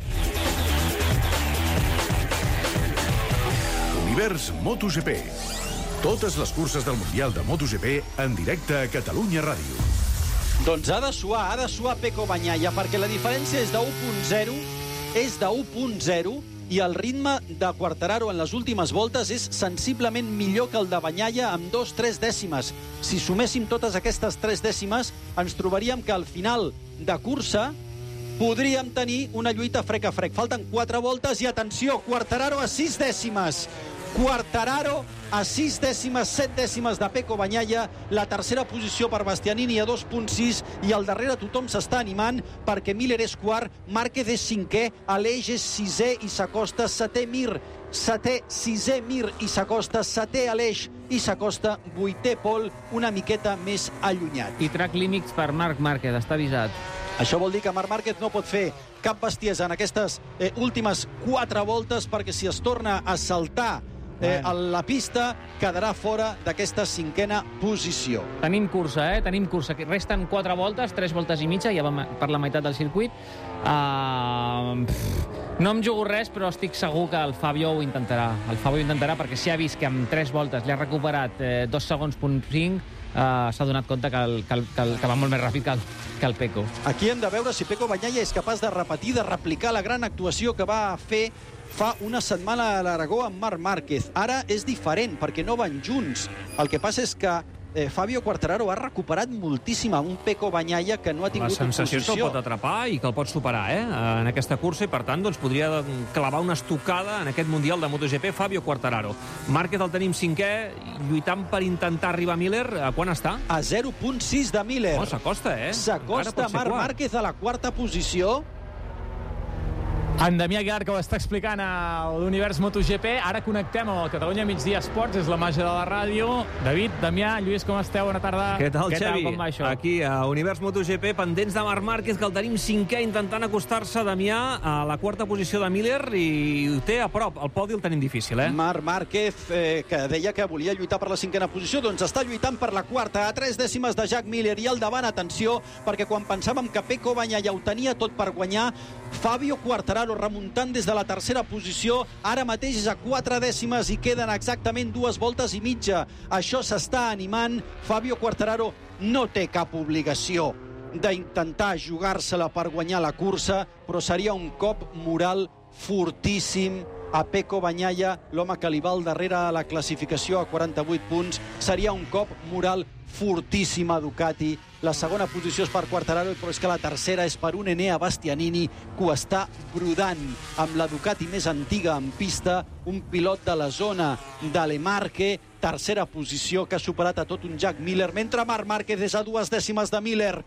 Univers MotoGP. Totes les curses del Mundial de MotoGP en directe a Catalunya Ràdio. Doncs ha de suar Pecco Bagnaia, perquè la diferència és de 1.0, i el ritme de Quartararo en les últimes voltes és sensiblement millor que el de Bagnaia amb 2-3 dècimes. Si suméssim totes aquestes 3 dècimes, ens trobaríem que al final de cursa podríem tenir una lluita frec a frec. Falten 4 voltes i, atenció, Quartararo a 6 dècimes. Quartararo a 6 dècimes, 7 dècimes de Pecco Bagnaia, la tercera posició per Bastianini a 2.6, i al darrere tothom s'està animant perquè Miller és quart, Márquez és cinquè, Aleix és sisè i s'acosta, setè Mir, sisè Mir i s'acosta, setè Aleix i s'acosta, vuitè Pol, una miqueta més allunyat. I track límits per Marc Márquez, està avisat. Això vol dir que Marc Márquez no pot fer cap bestiesa en aquestes últimes 4 voltes, perquè si es torna a saltar a la pista, quedarà fora d'aquesta cinquena posició. Tenim cursa, Tenim cursa. Resten 4 voltes, 3 voltes i mitja, ja vam per la meitat del circuit. No em jugo res, però estic segur que el Fabio ho intentarà. El Fabio ho intentarà perquè si ha vist que amb 3 voltes li ha recuperat 2 segons punt 5, s'ha donat compte que va molt més ràpid que el Pecco. Aquí hem de veure si Pecco Bagnaia és capaç de repetir, de replicar la gran actuació que va fer fa una setmana a l'Aragó amb Marc Márquez. Ara és diferent, perquè no van junts. El que passa és que Fabio Quartararo ha recuperat moltíssim a un Pecco Bagnaia que no ha tingut oposició. La sensació és que el pot atrapar i que el pot superar en aquesta cursa, i per tant podria clavar una estocada en aquest Mundial de MotoGP Fabio Quartararo. Márquez el tenim cinquè, lluitant per intentar arribar a Miller. A quan està? A 0.6 de Miller. S'acosta, S'acosta Marc Márquez a la quarta posició. En Damià Aguilar, que ho està explicant a l'Univers MotoGP. Ara connectem al Catalunya Migdia Esports, és la màgia de la ràdio. David, Damià, Lluís, com esteu? Bona tarda. Què tal, Xavi? Com va això? Aquí, a Univers MotoGP, pendents de Marc Márquez, que el tenim cinquè, intentant acostar-se, Damià, a la quarta posició de Miller, i ho té a prop. El podi el tenim difícil, Marc Márquez, que deia que volia lluitar per la cinquena posició, doncs està lluitant per la quarta, a 3 dècimes de Jack Miller, i al davant, atenció, perquè quan pensàvem que Pecco Bagnaia ho tenia tot per guanyar, Fabio Quartararo remuntant des de la tercera posició, ara mateix és a 4 dècimes i queden exactament 2 voltes i mitja. Això s'està animant. Fabio Quartararo no té cap obligació d'intentar jugar-se-la per guanyar la cursa, però seria un cop moral fortíssim a Pecco Bagnaia, l'home que li va al darrere a la classificació a 48 punts. Seria un cop moral fortíssim a Ducati. La segona posició és per Quartararo, però és que la tercera és per un Enea Bastianini, que ho està brodant amb la Ducati més antiga en pista, un pilot de la zona de Lemarque, tercera posició que ha superat a tot un Jack Miller, mentre Marc Márquez és a 2 dècimes de Miller.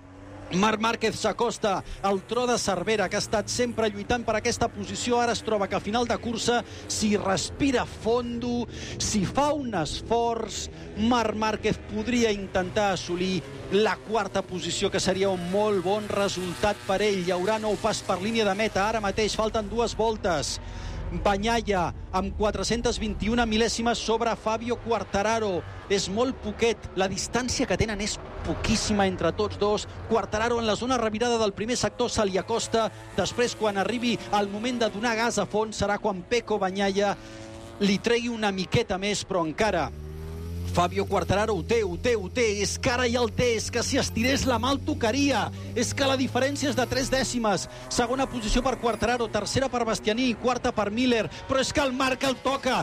Marc Márquez s'acosta al tro de Cervera, que ha estat sempre lluitant per aquesta posició. Ara es troba que a final de cursa, si respira fondo, si fa un esforç, Marc Márquez podria intentar assolir la quarta posició, que seria un molt bon resultat per ell. Hi haurà nou pas per línia de meta. Ara mateix falten 2 voltes. Bagnaia amb 421 mil·lèsimes sobre Fabio Quartararo. És molt poquet. La distància que tenen és poquíssima entre tots dos. Quartararo en la zona revirada del primer sector se li acosta. Després, quan arribi el moment de donar gas a fons, serà quan Pecco Bagnaia li tregui una miqueta més, però encara Fabio Quartararo ho té. És que ara ja el té, és que si estirés la mà el tocaria. És que la diferència és de 3 dècimes. Segona posició per Quartararo, tercera per Bastianini, quarta per Miller, però és que el Marc el toca,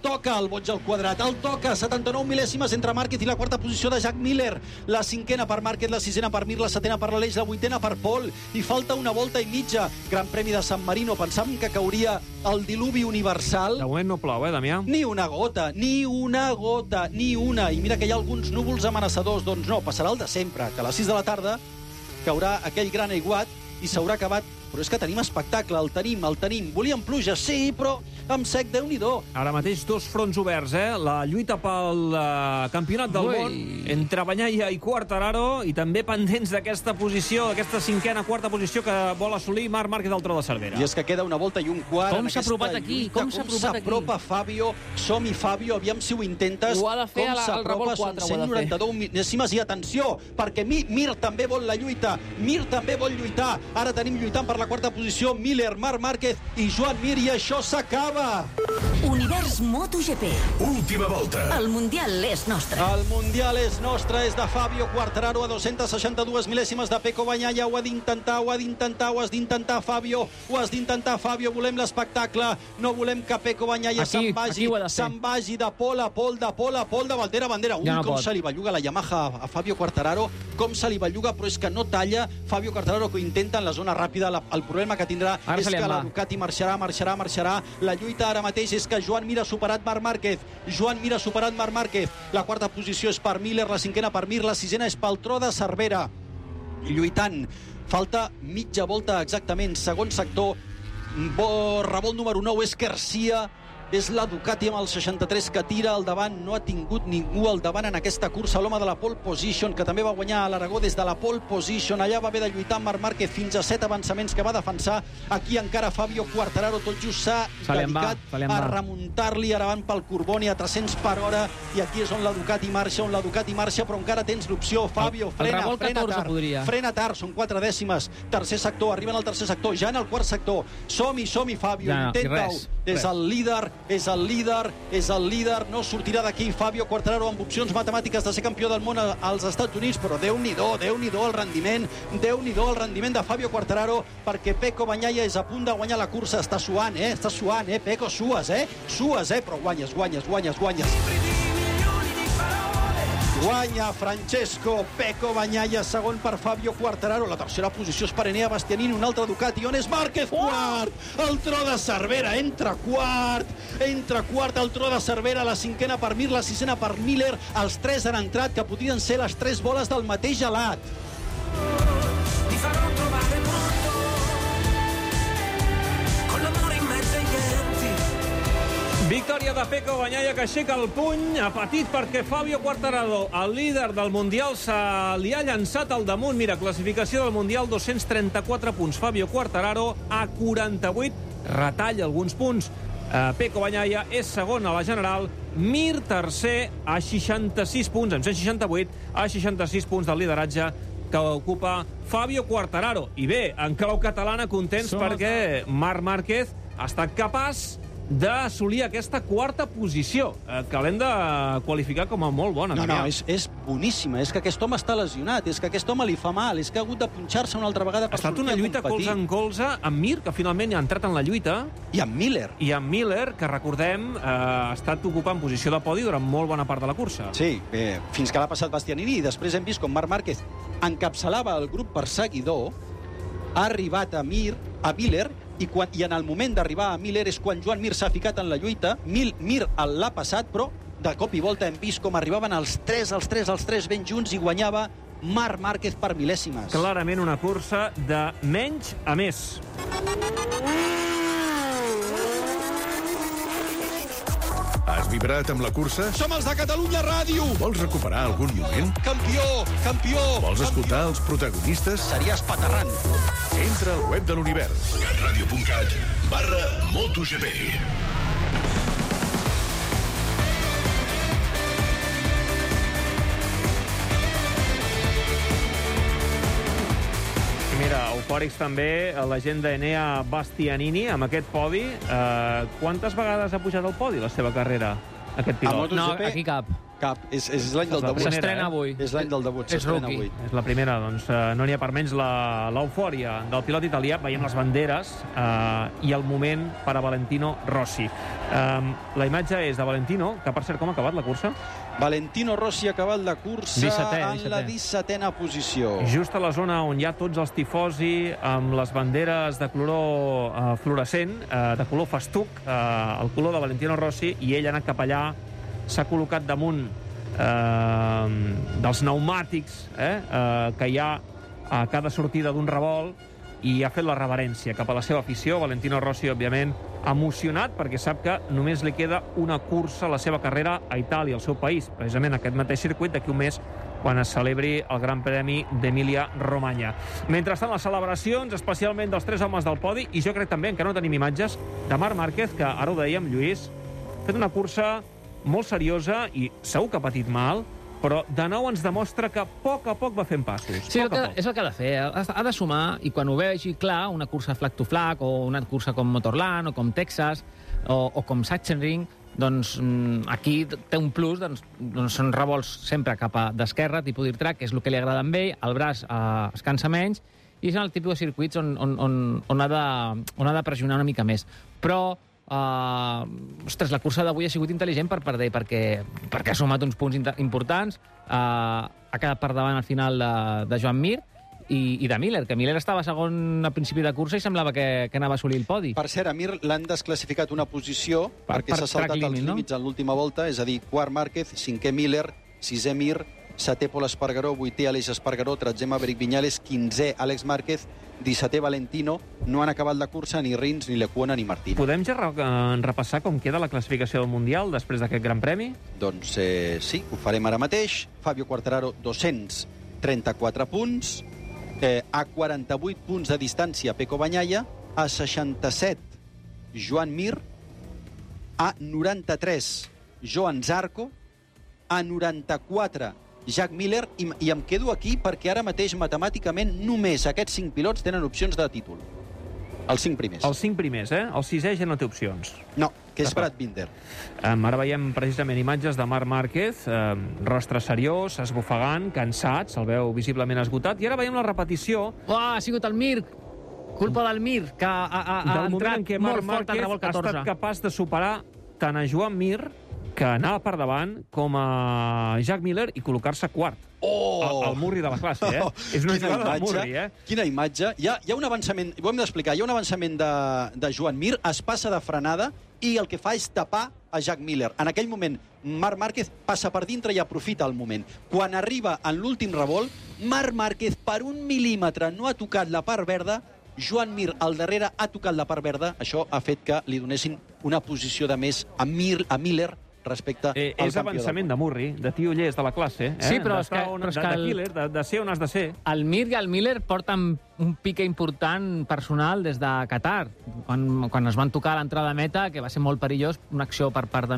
el boig al quadrat, el toca, 79 mil·lèsimes entre Márquez i la quarta posició de Jack Miller. La cinquena per Márquez, la sisena per Mir, la setena per l'Aleix, la vuitena per Pol, i falta una volta i mitja. Gran Premi de San Marino, pensàvem que cauria el diluvi universal. De moment no plou, Damià? Ni una gota, ni una. I mira que hi ha alguns núvols amenaçadors. Doncs no, passarà el de sempre, que a les 6 de la tarda caurà aquell gran aiguat i s'haurà acabat. Però és que tenim espectacle, el tenim. Volíem pluja, sí, però amb sec, Déu-n'hi-do. Ara mateix 2 fronts oberts, La lluita pel campionat del món entre Bagnaia i Quartararo, i també pendents d'aquesta posició, d'aquesta cinquena, quarta posició que vol assolir Marc Márquez al tro de Cervera. I és que queda una volta i un quart. Com s'ha apropat aquí? Com s'apropa Fabio? Som-hi, Fabio, aviam si ho intentes. Ho ha de fer al revolt 4. Són 192 mil·lèsimes, i atenció, perquè Mir també vol la lluita. Ara tenim lluitant per la quarta posició Miller, Marc Márquez i Joan Mir, i això s'acaba. Univers MotoGP. Última volta. El Mundial és nostre. El Mundial és nostre, és de Fabio Quartararo a 262 mil·lèsimes de Pecco Bagnaia. Ho has d'intentar, Fabio. Volem l'espectacle. No volem que Pecco Bagnaia se'n vagi de pol a pol, de bandera a bandera. Com se li belluga la Yamaha a Fabio Quartararo, però és que no talla. Fabio Quartararo, que ho intenta en la zona ràpida. El problema que tindrà és que la Ducati marxarà. La lluita ara mateix és que Joan Mir ha superat Marc Márquez. La quarta posició és per Miller, la cinquena per Mir, la sisena és pel tro de Cervera. Lluitant. Falta mitja volta exactament. Segon sector. Revolt número 9 és Garcia. És la Ducati amb el 63 que tira al davant. No ha tingut ningú al davant en aquesta cursa. L'home de la pole position, que també va guanyar a l'Aragó des de la pole position. Allà va haver de lluitar amb Marc Márquez fins a 7 avançaments que va defensar. Aquí encara Fabio Quartararo tot just s'ha dedicat a remuntar-li. Ara van pel Corboni a 300 per hora, i aquí és on la Ducati marxa, però encara tens l'opció. Fabio, frena tard, són 4 dècimes. Tercer sector, arriben al tercer sector, ja en el quart sector. Som-hi, Fabio, intenta-ho. És el líder, no sortirà d'aquí Fabio Quartararo, amb opcions matemàtiques de ser campió del món als Estats Units, però Déu-n'hi-do el rendiment de Fabio Quartararo, perquè Pecco Bagnaia és a punt de guanyar la cursa. Està suant, Pecco, sues, però guanyes. Guanya Francesco Pecco Bagnaia, segon per Fabio Quartararo. La tercera posició és per Enea Bastianini, un altre Ducati. On és Márquez? Quart! El tro de Cervera, entra quart, el tro de Cervera. La cinquena per Mir, la sisena per Miller. Els 3 han entrat, que podrien ser les 3 boles del mateix gelat. Victòria de Pecco Bagnaia, que aixeca el puny, apatit perquè Fabio Quartararo, el líder del Mundial, se li ha llançat al damunt. Mira, classificació del Mundial, 234 punts. Fabio Quartararo a 48, retalla alguns punts. Pecco Bagnaia és segon a la general, Mir tercer a 66 punts, amb 168 a 66 punts del lideratge que ocupa Fabio Quartararo. I bé, en clau catalana, contents perquè Marc Márquez ha estat capaç d'assolir aquesta quarta posició, que l'hem de qualificar com a molt bona. No, és boníssima. És que aquest home està lesionat, és que aquest home li fa mal, és que ha hagut de punxar-se una altra vegada per sortir a competir. Ha estat una lluita colze en colze amb Mir, que finalment ha entrat en la lluita. I amb Miller. I amb Miller, que recordem, ha estat ocupant posició de podi durant molt bona part de la cursa. Sí, fins que l'ha passat Bastianini, i després hem vist com Marc Márquez encapçalava el grup perseguidor, ha arribat a Miller, i en el moment d'arribar a Miller és quan Joan Mir s'ha ficat en la lluita. Mir l'ha passat, però de cop i volta hem vist com arribaven els tres ben junts i guanyava Marc Márquez per mil·lèsimes. Clarament una cursa de menys a més. Has vibrat amb la cursa? Som els de Catalunya Ràdio! Vols recuperar algun moment? Campió! Vols escoltar els protagonistes? Seria espaterrant. Entra al web de l'Univers. catradio.cat/MotoGP. Mira, eufòrics també la gent d'Enea Bastianini amb aquest podi. Quantes vegades ha pujat al podi la seva carrera, aquest pilot? No, aquí cap. Cap. És l'any del debut. S'estrena avui. És l'any del debut. És rookie. És la primera, doncs no n'hi ha per menys l'eufòria del pilot italià. Veiem les banderes i el moment per a Valentino Rossi. La imatge és de Valentino, que per cert, com ha acabat la cursa? Valentino Rossi ha acabat la cursa en la 17a posició. Just a la zona on hi ha tots els tifosi amb les banderes de color fluorescent, de color festuc, el color de Valentino Rossi, i ell ha anat cap allà, s'ha col·locat damunt dels pneumàtics que hi ha a cada sortida d'un revolt i ha fet la reverència cap a la seva afició. Valentino Rossi, òbviament, emocionat perquè sap que només li queda una cursa a la seva carrera a Itàlia, al seu país, precisament aquest mateix circuit, d'aquí un mes, quan es celebri el Gran Premi d'Emília-Romanya. Mentrestant, les celebracions, especialment dels tres homes del podi, i jo crec també, encara no tenim imatges, de Marc Márquez, que ara ho dèiem, Lluís, ha fet una cursa molt seriosa i segur que ha patit mal, però de nou ens demostra que a poc va fent passos. Sí, és el que ha de fer. Ha de sumar, i quan ho vegi clar, una cursa flag to flag, o una cursa com Motorland, o com Texas, o com Sachsenring, doncs aquí té un plus, doncs són revolts sempre cap a d'esquerra, tipus dirt track, que és el que li agrada a ell, el braç es cansa menys, i són el tipus de circuits on ha de pressionar una mica més. Però ostres, la cursa d'avui ha sigut intel·ligent per ell, perquè ha sumat uns punts importants, ha quedat per davant al final de Joan Mir i de Miller, que Miller estava segon a principi de cursa i semblava que anava a assolir el podi. Per cert, a Mir l'han desclassificat una posició perquè s'ha saltat els límits en l'última volta, és a dir, quart Márquez, cinquè Miller, sisè Mir, setè Pol Espargaró, vuitè Aleix Espargaró, tretzè Maverick Viñales, quinzè Àlex Márquez, 17è Valentino. No han acabat la cursa ni Rins, ni Lecuona, ni Martín. Podem ja repassar com queda la classificació del Mundial després d'aquest Gran Premi? Doncs sí, ho farem ara mateix. Fabio Quartararo, 234 punts. A 48 punts de distància, Pecco Bagnaia. A 67, Joan Mir. A 93, Joan Zarco. A 94, Jack Miller, i em quedo aquí perquè ara mateix, matemàticament, només aquests 5 pilots tenen opcions de títol. Els 5 primers. Els 5 primers, El 6è ja no té opcions. No, que és Brad Binder. Ara veiem precisament imatges de Marc Márquez, rostre seriós, esbufegant, cansat, se'l veu visiblement esgotat, i ara veiem la repetició... Ha sigut el Mir, culpa del Mir, que ha entrat molt fort al revolt 14. Ha estat capaç de superar tant a Joan Mir, que anava per davant, com a Jack Miller, i col·locar-se quart. El Murri de la classe, És una jugada del Murri, Quina imatge. Hi ha un avançament, ho hem d'explicar, hi ha un avançament de Joan Mir, es passa de frenada, i el que fa és tapar a Jack Miller. En aquell moment, Marc Márquez passa per dintre i aprofita el moment. Quan arriba en l'últim revolt, Marc Márquez, per 1 mil·límetre, no ha tocat la part verda, Joan Mir al darrere ha tocat la part verda. Això ha fet que li donessin una posició de més a Miller respecte al campió. És avançament de Murri, de tio llest de la classe. Sí, però és que de ser on has de ser. El Mir i el Miller porten un pique important personal des de Qatar. Quan es van tocar a l'entrada de meta, que va ser molt perillós, una acció per part de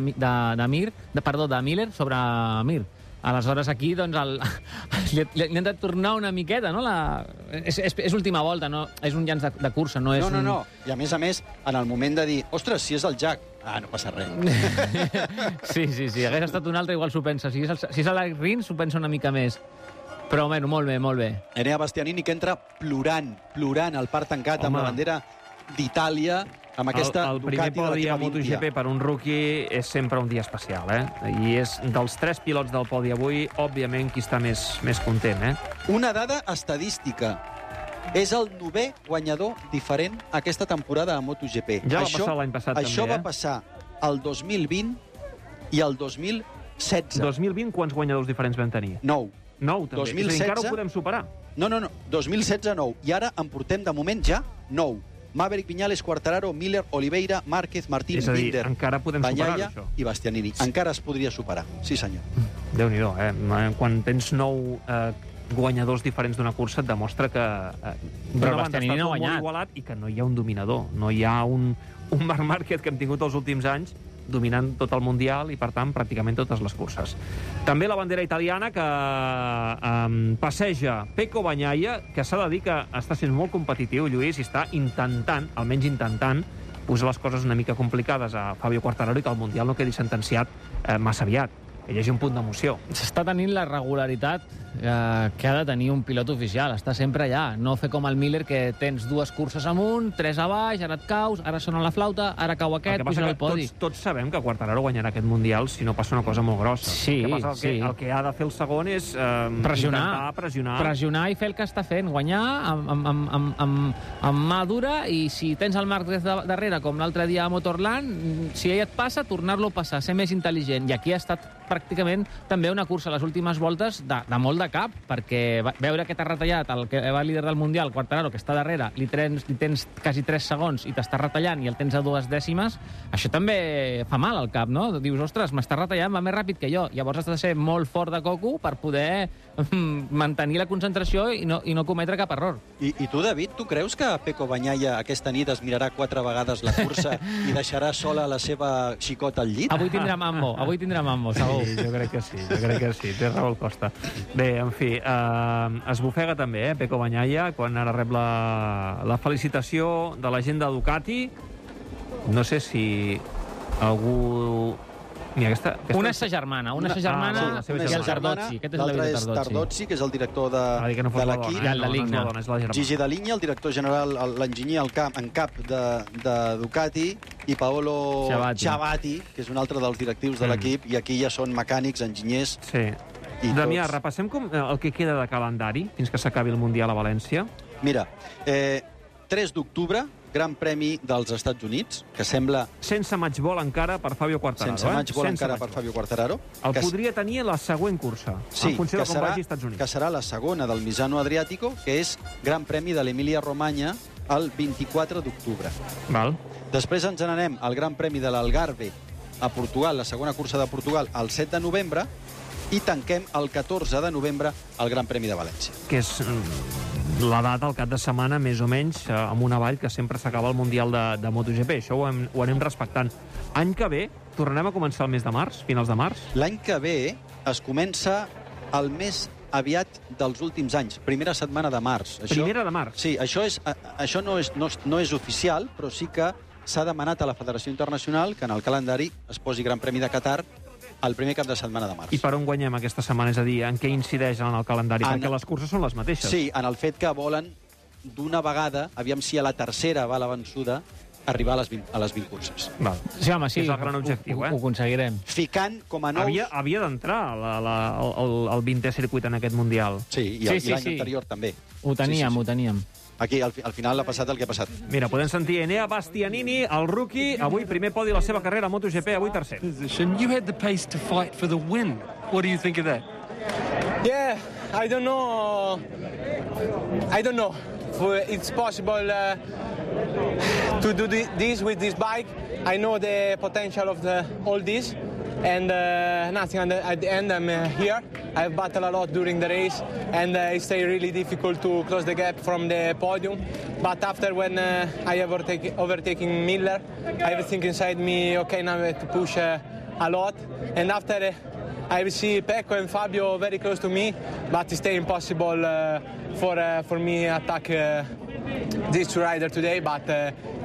Miller sobre Mir. Aleshores, aquí, doncs, li han de tornar una miqueta, no? És última volta, no? És un llanç de cursa, no és No. I a més, en el moment de dir, ostres, si és el Jack, no passa res. Sí, hagués estat un altre, igual s'ho pensa. Si és l'Alex Rins, s'ho pensa una mica més. Però, bueno, molt bé, molt bé. Enea Bastianini, que entra plorant al parc tancat, amb la bandera d'Itàlia, amb aquesta el primer Ducati de podi a l'equip Olimpia. MotoGP per un rookie és sempre un dia especial, I és dels 3 pilots del podi avui, òbviament, qui està més content, Una dada estadística. És el 9è guanyador diferent aquesta temporada a MotoGP. Ja va passar l'any passat, Això també, va passar el 2020 i el 2016. 2020, quants guanyadors diferents vam tenir? 9. 9, també. 2016... encara ho podem superar. No. 2016, 9. I ara en portem, de moment, ja 9. Maverick Viñales, Quartararo, Miller, Oliveira, Márquez, Martín, És a dir, Binder, encara podem superar-ho, això. i Bastianini. Encara es podria superar. Sí, senyor. Déu-n'hi-do, Quan tens 9 guanyadors diferents d'una cursa et demostra que Però Bastianini no ha molt guanyat. igualat i que no hi ha un dominador. No hi ha un Marc Márquez que hem tingut els últims anys dominant tot el Mundial i, per tant, pràcticament totes les curses. També la bandera italiana que passeja Pecco Bagnaia, que s'ha de dir que està sent molt competitiu, Lluís, i està intentant, almenys intentant, posar les coses una mica complicades a Fabio Quartararo i que el Mundial no quedi sentenciat massa aviat. Que hi hagi un punt d'emoció. S'està tenint la regularitat que ha de tenir un pilot oficial. Està sempre allà. No fer com el Miller, que tens 2 curses amunt, 3 a baix, ara et caus, ara sona la flauta, ara cau aquest, puja al podi. Tots sabem que Quartararo guanyarà aquest Mundial si no passa una cosa molt grossa. Sí, el que ha de fer el segon és pressionar i fer el que està fent. Guanyar amb mà dura, i si tens el Márquez darrere, com l'altre dia a Motorland, si ell et passa, tornar-lo a passar, ser més intel·ligent. I aquí ha estat pràcticament també una cursa a les últimes voltes de molt de cap, perquè veure que t'ha retallat el que va líder del Mundial, Quartararo, que està darrere, li tens quasi 3 segons i t'està retallant i el tens a 2 dècimes, això també fa mal al cap, no? Dius, ostres, m'està retallant, va més ràpid que jo. Llavors has de ser molt fort de coco per poder mantenir la concentració i no cometre cap error. I tu, David, tu creus que Pecco Bagnaia aquesta nit es mirarà 4 vegades la cursa i deixarà sola la seva xicota al llit? Avui tindrà mambo, segur. Sí, jo crec que sí, té raó el Costa. Bé, en fi, es bofega també, Pecco Bagnaia, quan ara rep la felicitació de la gent de Ducati. No sé si algú... Mira, una és sa germana, i el Tardozzi. L'altre és Tardozzi, que és el director de l'equip. Gigi Dall'Igna, el director general, l'enginyer en cap de Ducati, i Paolo Ciabatti, que és un altre dels directius de l'equip, i aquí ja són mecànics, enginyers... Sí. Damià, repassem el que queda de calendari fins que s'acabi el Mundial a València. Mira, 3 d'octubre, Gran Premi dels Estats Units, que sembla... Sense matchball encara per Fabio Quartararo. Sense matchball encara per Fabio Quartararo. El podria tenir la següent cursa, en funció de com vagi als Estats Units. Que serà la segona del Misano Adriàtico, que és Gran Premi de l'Emília-Romanya el 24 d'octubre. Després ens n'anem al Gran Premi de l'Algarve a Portugal, la segona cursa de Portugal, el 7 de novembre, i tanquem el 14 de novembre el Gran Premi de València. Que és la data, el cap de setmana, més o menys, amb una vall que sempre s'acaba el Mundial de MotoGP. Això ho anem respectant. Any que ve, tornarem a començar el mes de març, finals de març? L'any que ve es comença el més aviat dels últims anys, primera setmana de març. Primera de març? Sí, això no és oficial, però sí que s'ha demanat a la Federació Internacional que en el calendari es posi Gran Premi de Qatar el primer cap de setmana de març. I per on guanyem aquesta setmana? És a dir, en què incideix en el calendari? Perquè les curses són les mateixes. Sí, en el fet que volen d'una vegada, aviam si a la tercera va la vençuda, arribar a les 20 curses. Sí, home, sí. És el gran objectiu, Ho aconseguirem. Ficant com a nous... Havia d'entrar el 20è circuit en aquest Mundial. Sí, i l'any anterior també. Ho teníem. Aquí, al final, ha passat el que ha passat. Mira, podem sentir Enea Bastianini, el rookie, avui primer podi a la seva carrera a MotoGP, avui tercer. You had the pace to fight for the win. What do you think of that? Yeah, I don't know. It's possible to do this with this bike. I know the potential of all this. And nothing, at the end I'm here. I've battled a lot during the race, and it's really difficult to close the gap from the podium. But after when I have overtaken Miller, I think inside me, okay, now I have to push a lot. And after I see Pecco and Fabio very close to me, but it's still impossible for me attack these two riders today. But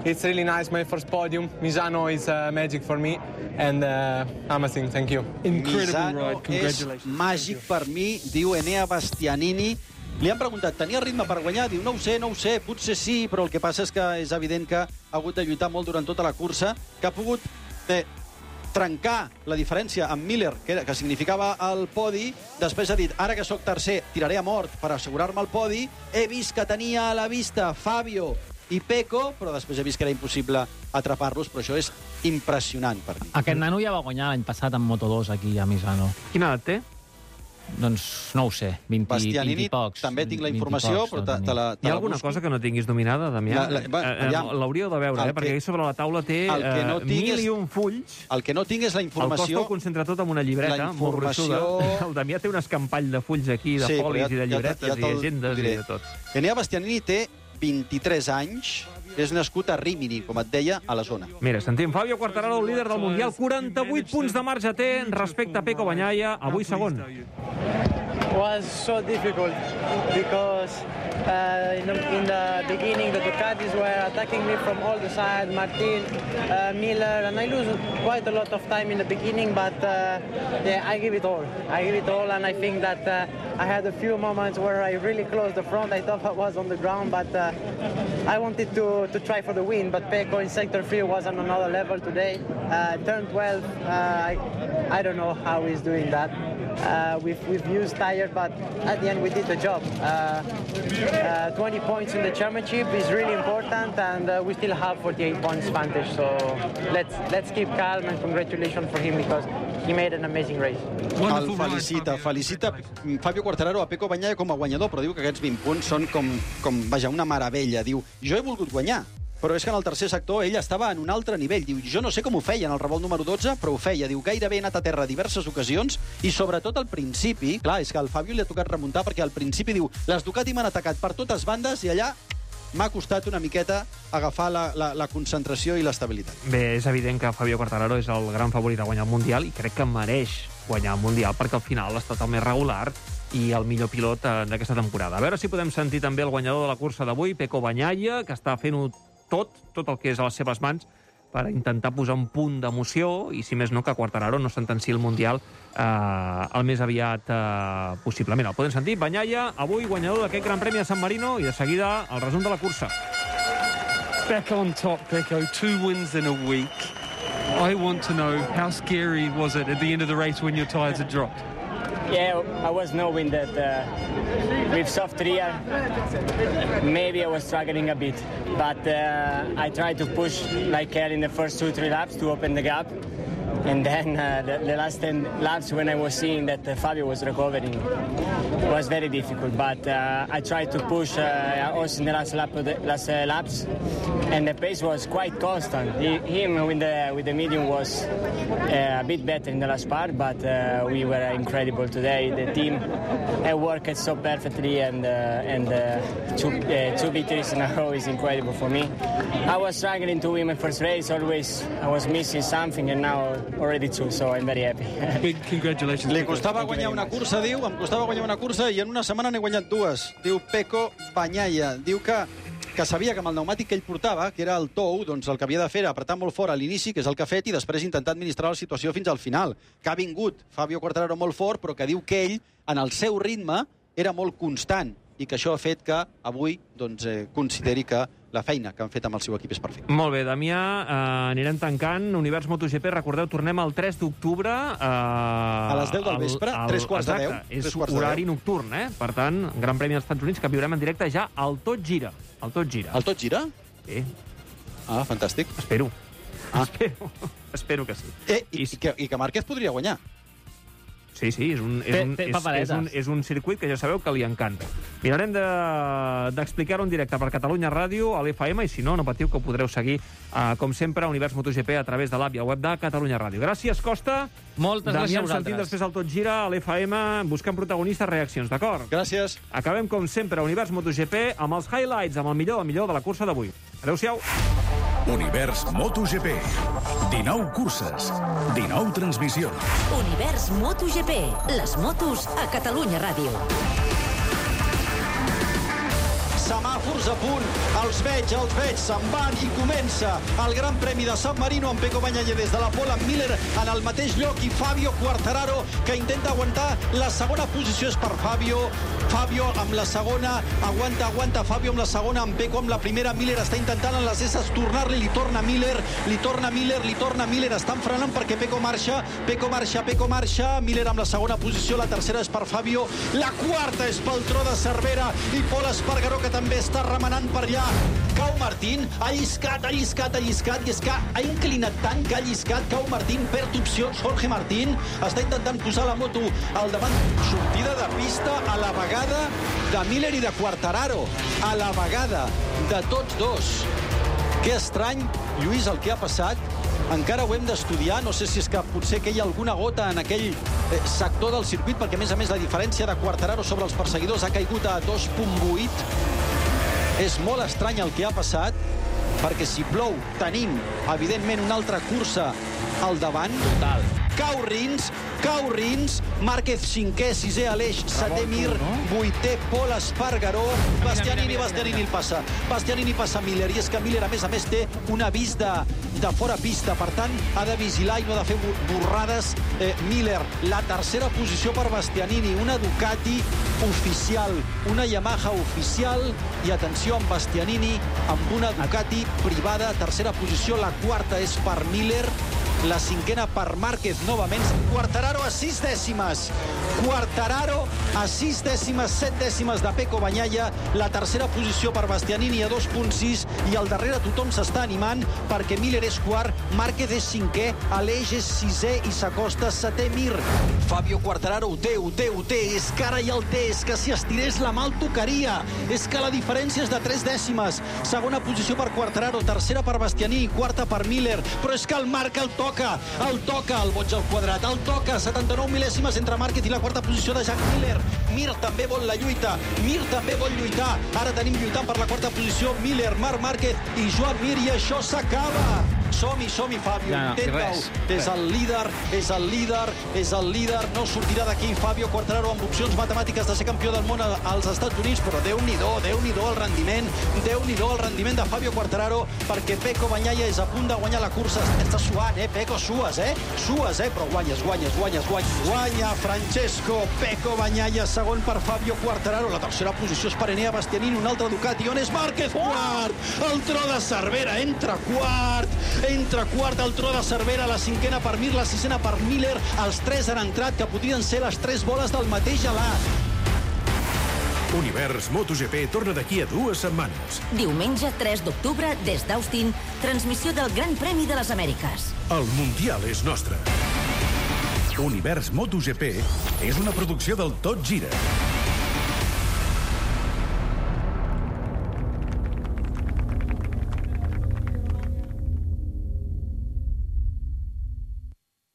it's really nice. My first podium. Misano is magic for me, and amazing. Thank you. Misano és màgic per mi, diu Enea Bastianini. Li han preguntat, tenia ritme per guanyar? Diu, no ho sé, potser sí, però el que passa és que és evident que ha hagut de lluitar molt durant tota la cursa, que ha pogut trencar la diferència amb Miller, que significava el podi. Després ha dit, ara que sóc tercer, tiraré a mort per assegurar-me el podi. He vist que tenia a la vista Fabio i Pecco, però després he vist que era impossible atrapar-los, però això és impressionant per mi. Aquest nano ja va guanyar l'any passat amb Moto2 aquí a Misano. Quina edat té? Doncs no ho sé, 20 Bastianini, i pocs. també tinc la informació, però te la Hi ha alguna cosa que no tinguis dominada, Damià? L'hauríeu de veure, perquè aquí sobre la taula té 1.001 fulls. El que no tinc és la informació... El costa ho concentra tot en una llibreta, molt gruixuda. El Damià té un escampall de fulls aquí, de folis i de llibretes i agendes i de tot. Enea Bastianini té 23 anys, és nascut a Rimini, com et deia, a la zona. Mira, sentim Fabio Quartararo, el líder del Mundial, 48 punts de marge té respecte a Pecco Bagnaia, avui segon. Was so difficult because in the beginning the Ducatis were attacking me from all the sides, Martin, Miller, and I lose quite a lot of time in the beginning, but yeah, I give it all, and I think that I had a few moments where I really closed the front. I thought I was on the ground, but I wanted to try for the win, but Pecco in sector 3 was on another level today. Turn 12, I don't know how he's doing that. We've used tires, but at the end we did the job. 20 points in the championship is really important, and we still have 48 points advantage. So let's keep calm, and congratulations for him because he made an amazing race. El felicita Fabio Quartararo a Pecco Bagnaia com a guanyador, però diu que aquests 20 punts són com vaja, una meravella. Diu, jo he volgut guanyar, però és que en el tercer sector ell estava en un altre nivell. Diu, jo no sé com ho feia en el revolt número 12, però ho feia. Diu, gairebé he anat a terra diverses ocasions i sobretot al principi, clar, és que al Fabio li ha tocat remuntar perquè al principi diu, les Ducati m'han atacat per totes bandes i allà m'ha costat una miqueta agafar la concentració i l'estabilitat. Bé, és evident que Fabio Quartararo és el gran favorit a guanyar el Mundial i crec que mereix guanyar el Mundial perquè al final ha estat el més regular i el millor pilot d'aquesta temporada. A veure si podem sentir també el guanyador de la cursa d'avui, Pecco Bagnaia, que està fent-ho tot el que és a les seves mans per intentar posar un punt d'emoció i, si més no, que Quartararo no sentenciï el Mundial el més aviat possible. Mira, el podem sentir. Bagnaia, avui guanyador d'aquest Gran Premi de San Marino, i de seguida el resum de la cursa. Back on top, Pecco. 2 wins in a week. I want to know, how scary was it at the end of the race when your tyres had dropped? Yeah, I was knowing that with soft rear, maybe I was struggling a bit. But I tried to push like hell in the first 2-3 laps to open the gap. And then the last 10 laps, when I was seeing that Fabio was recovering, it was very difficult. But I tried to push also in the last laps, and the pace was quite constant. Him with the medium was a bit better in the last part, but we were incredible today. The team worked so perfectly, and two victories in a row is incredible for me. I was struggling to win my first race. Always I was missing something, and now already two, so I'm very happy. Big congratulations. Li costava guanyar una cursa, diu, em costava guanyar una cursa i en una setmana n'he guanyat 2. Diu Pecco Bagnaia. Diu que sabia que amb el pneumàtic que ell portava, que era el tou, doncs el que havia de fer era apretar molt fort a l'inici, que és el que ha fet, i després intentar administrar la situació fins al final. Que ha vingut Fabio Quartararo molt fort, però que diu que ell, en el seu ritme, era molt constant, i que això ha fet que avui doncs, consideri que la feina que han fet amb el seu equip és perfecta. Molt bé, Damià, anirem tancant Univers MotoGP. Recordeu, tornem el 3 d'octubre. A les 10 del vespre, 3:15. És horari nocturn, Per tant, Gran Premi dels Estats Units, que viurem en directe ja al Tot Gira. El Tot Gira. El Tot Gira? Sí. Ah, fantàstic. Espero. Espero que sí. I que Márquez podria guanyar. Sí, és un circuit que ja sabeu que li encanta. Mirarem d'explicar-ho en directe per Catalunya Ràdio, a l'FM, i si no, no patiu, que ho podreu seguir, com sempre, a Univers MotoGP a través de l'app i el web de Catalunya Ràdio. Gràcies, Costa. Moltes gràcies a vosaltres. Sentim després el Tot Gira a l'FM, buscant protagonistes, reaccions, d'acord? Gràcies. Acabem, com sempre, a Univers MotoGP amb els highlights, amb el millor de la cursa d'avui. Adéu-siau. Univers MotoGP. 19 curses, 19 transmissions. Univers MotoGP. Les motos a Catalunya Ràdio. semàfors a punt, els veig, se'n van i comença el Gran Premi de San Marino amb Pecco Bagnaia des de la pole, amb Miller en el mateix lloc i Fabio Quartararo que intenta aguantar la segona posició. És per Fabio amb la segona, aguanta Fabio amb la segona, amb Pecco amb la primera. Miller està intentant en les esses tornar-li, li torna Miller, estan frenant perquè Pecco marxa, Miller amb la segona posició, la tercera és per Fabio, la quarta és pel tro de Cervera i Pol Espargaró que també està remenant per allà. Cau Martín ha lliscat, i és que ha inclinat tant que ha lliscat. Cau Martín perd opcions, Jorge Martín està intentant posar la moto al davant. Sortida de pista a la vegada de Miller i de Quartararo, a la vegada de tots dos. Que estrany, Lluís, el que ha passat. Encara ho hem d'estudiar, no sé si és que potser que hi ha alguna gota en aquell sector del circuit, perquè a més la diferència de Quartararo sobre els perseguidors ha caigut a 2.8. És molt estrany el que ha passat, perquè si plou tenim, evidentment, una altra cursa al davant. Total. Cau Rins, Márquez 5è, 6è Aleix, 7è Mir, 8è Pol Espargaró, Bastianini el passa. Bastianini passa Miller, i és que Miller, a més, té un avís de fora pista, per tant, ha de vigilar i no ha de fer borrades. Miller, la tercera posició per Bastianini, una Ducati oficial, una Yamaha oficial, i atenció amb Bastianini, amb una Ducati privada, tercera posició, la quarta és per Miller, la cinquena per Márquez novament. Quartararo a 6 dècimes. 7 dècimes de Pecco Bagnaia. La tercera posició per Bastianini a 2.6. I al darrere tothom s'està animant perquè Miller és quart, Márquez és 5è, Aleix és 6è i s'acosta 7è Mir. Fabio Quartararo ho té. És que ara ja el té. És que si estirés la mà el tocaria. És que la diferència és de 3 dècimes. Segona posició per Quartararo, tercera per Bastianini, quarta per Miller. Però és que el marca el toca, el boig al quadrat, el toca, 79 mil·lèsimes entre Márquez i la quarta posició de Jack Miller. Mir també vol la lluita, ara tenim lluitant per la quarta posició Miller, Marc Márquez i Joan Mir, i això s'acaba. Som-hi, Fabio, intenta-ho. És el líder, no sortirà d'aquí Fabio Quartararo amb opcions matemàtiques de ser campió del món als Estats Units, però Déu-n'hi-do el rendiment, de Fabio Quartararo, perquè Pecco Bagnaia és a punt de guanyar la cursa. Està suant, Pecco, sues, però guanyes. Guanya Francesco Pecco Bagnaia, segon per Fabio Quartararo, la tercera posició és per Enea Bastianini, un altre Ducati, on és Márquez? Quart! El tro de Cervera, entra quart el tro de Cervera, la cinquena per Mir, la sisena per Miller, els tres han entrat, que podrien ser les 3 boles del mateix gelat. Univers MotoGP torna d'aquí a 2 setmanes. Diumenge 3 d'octubre, des d'Austin, transmissió del Gran Premi de les Amèriques. El Mundial és nostre. Univers MotoGP és una producció del Tot Gira.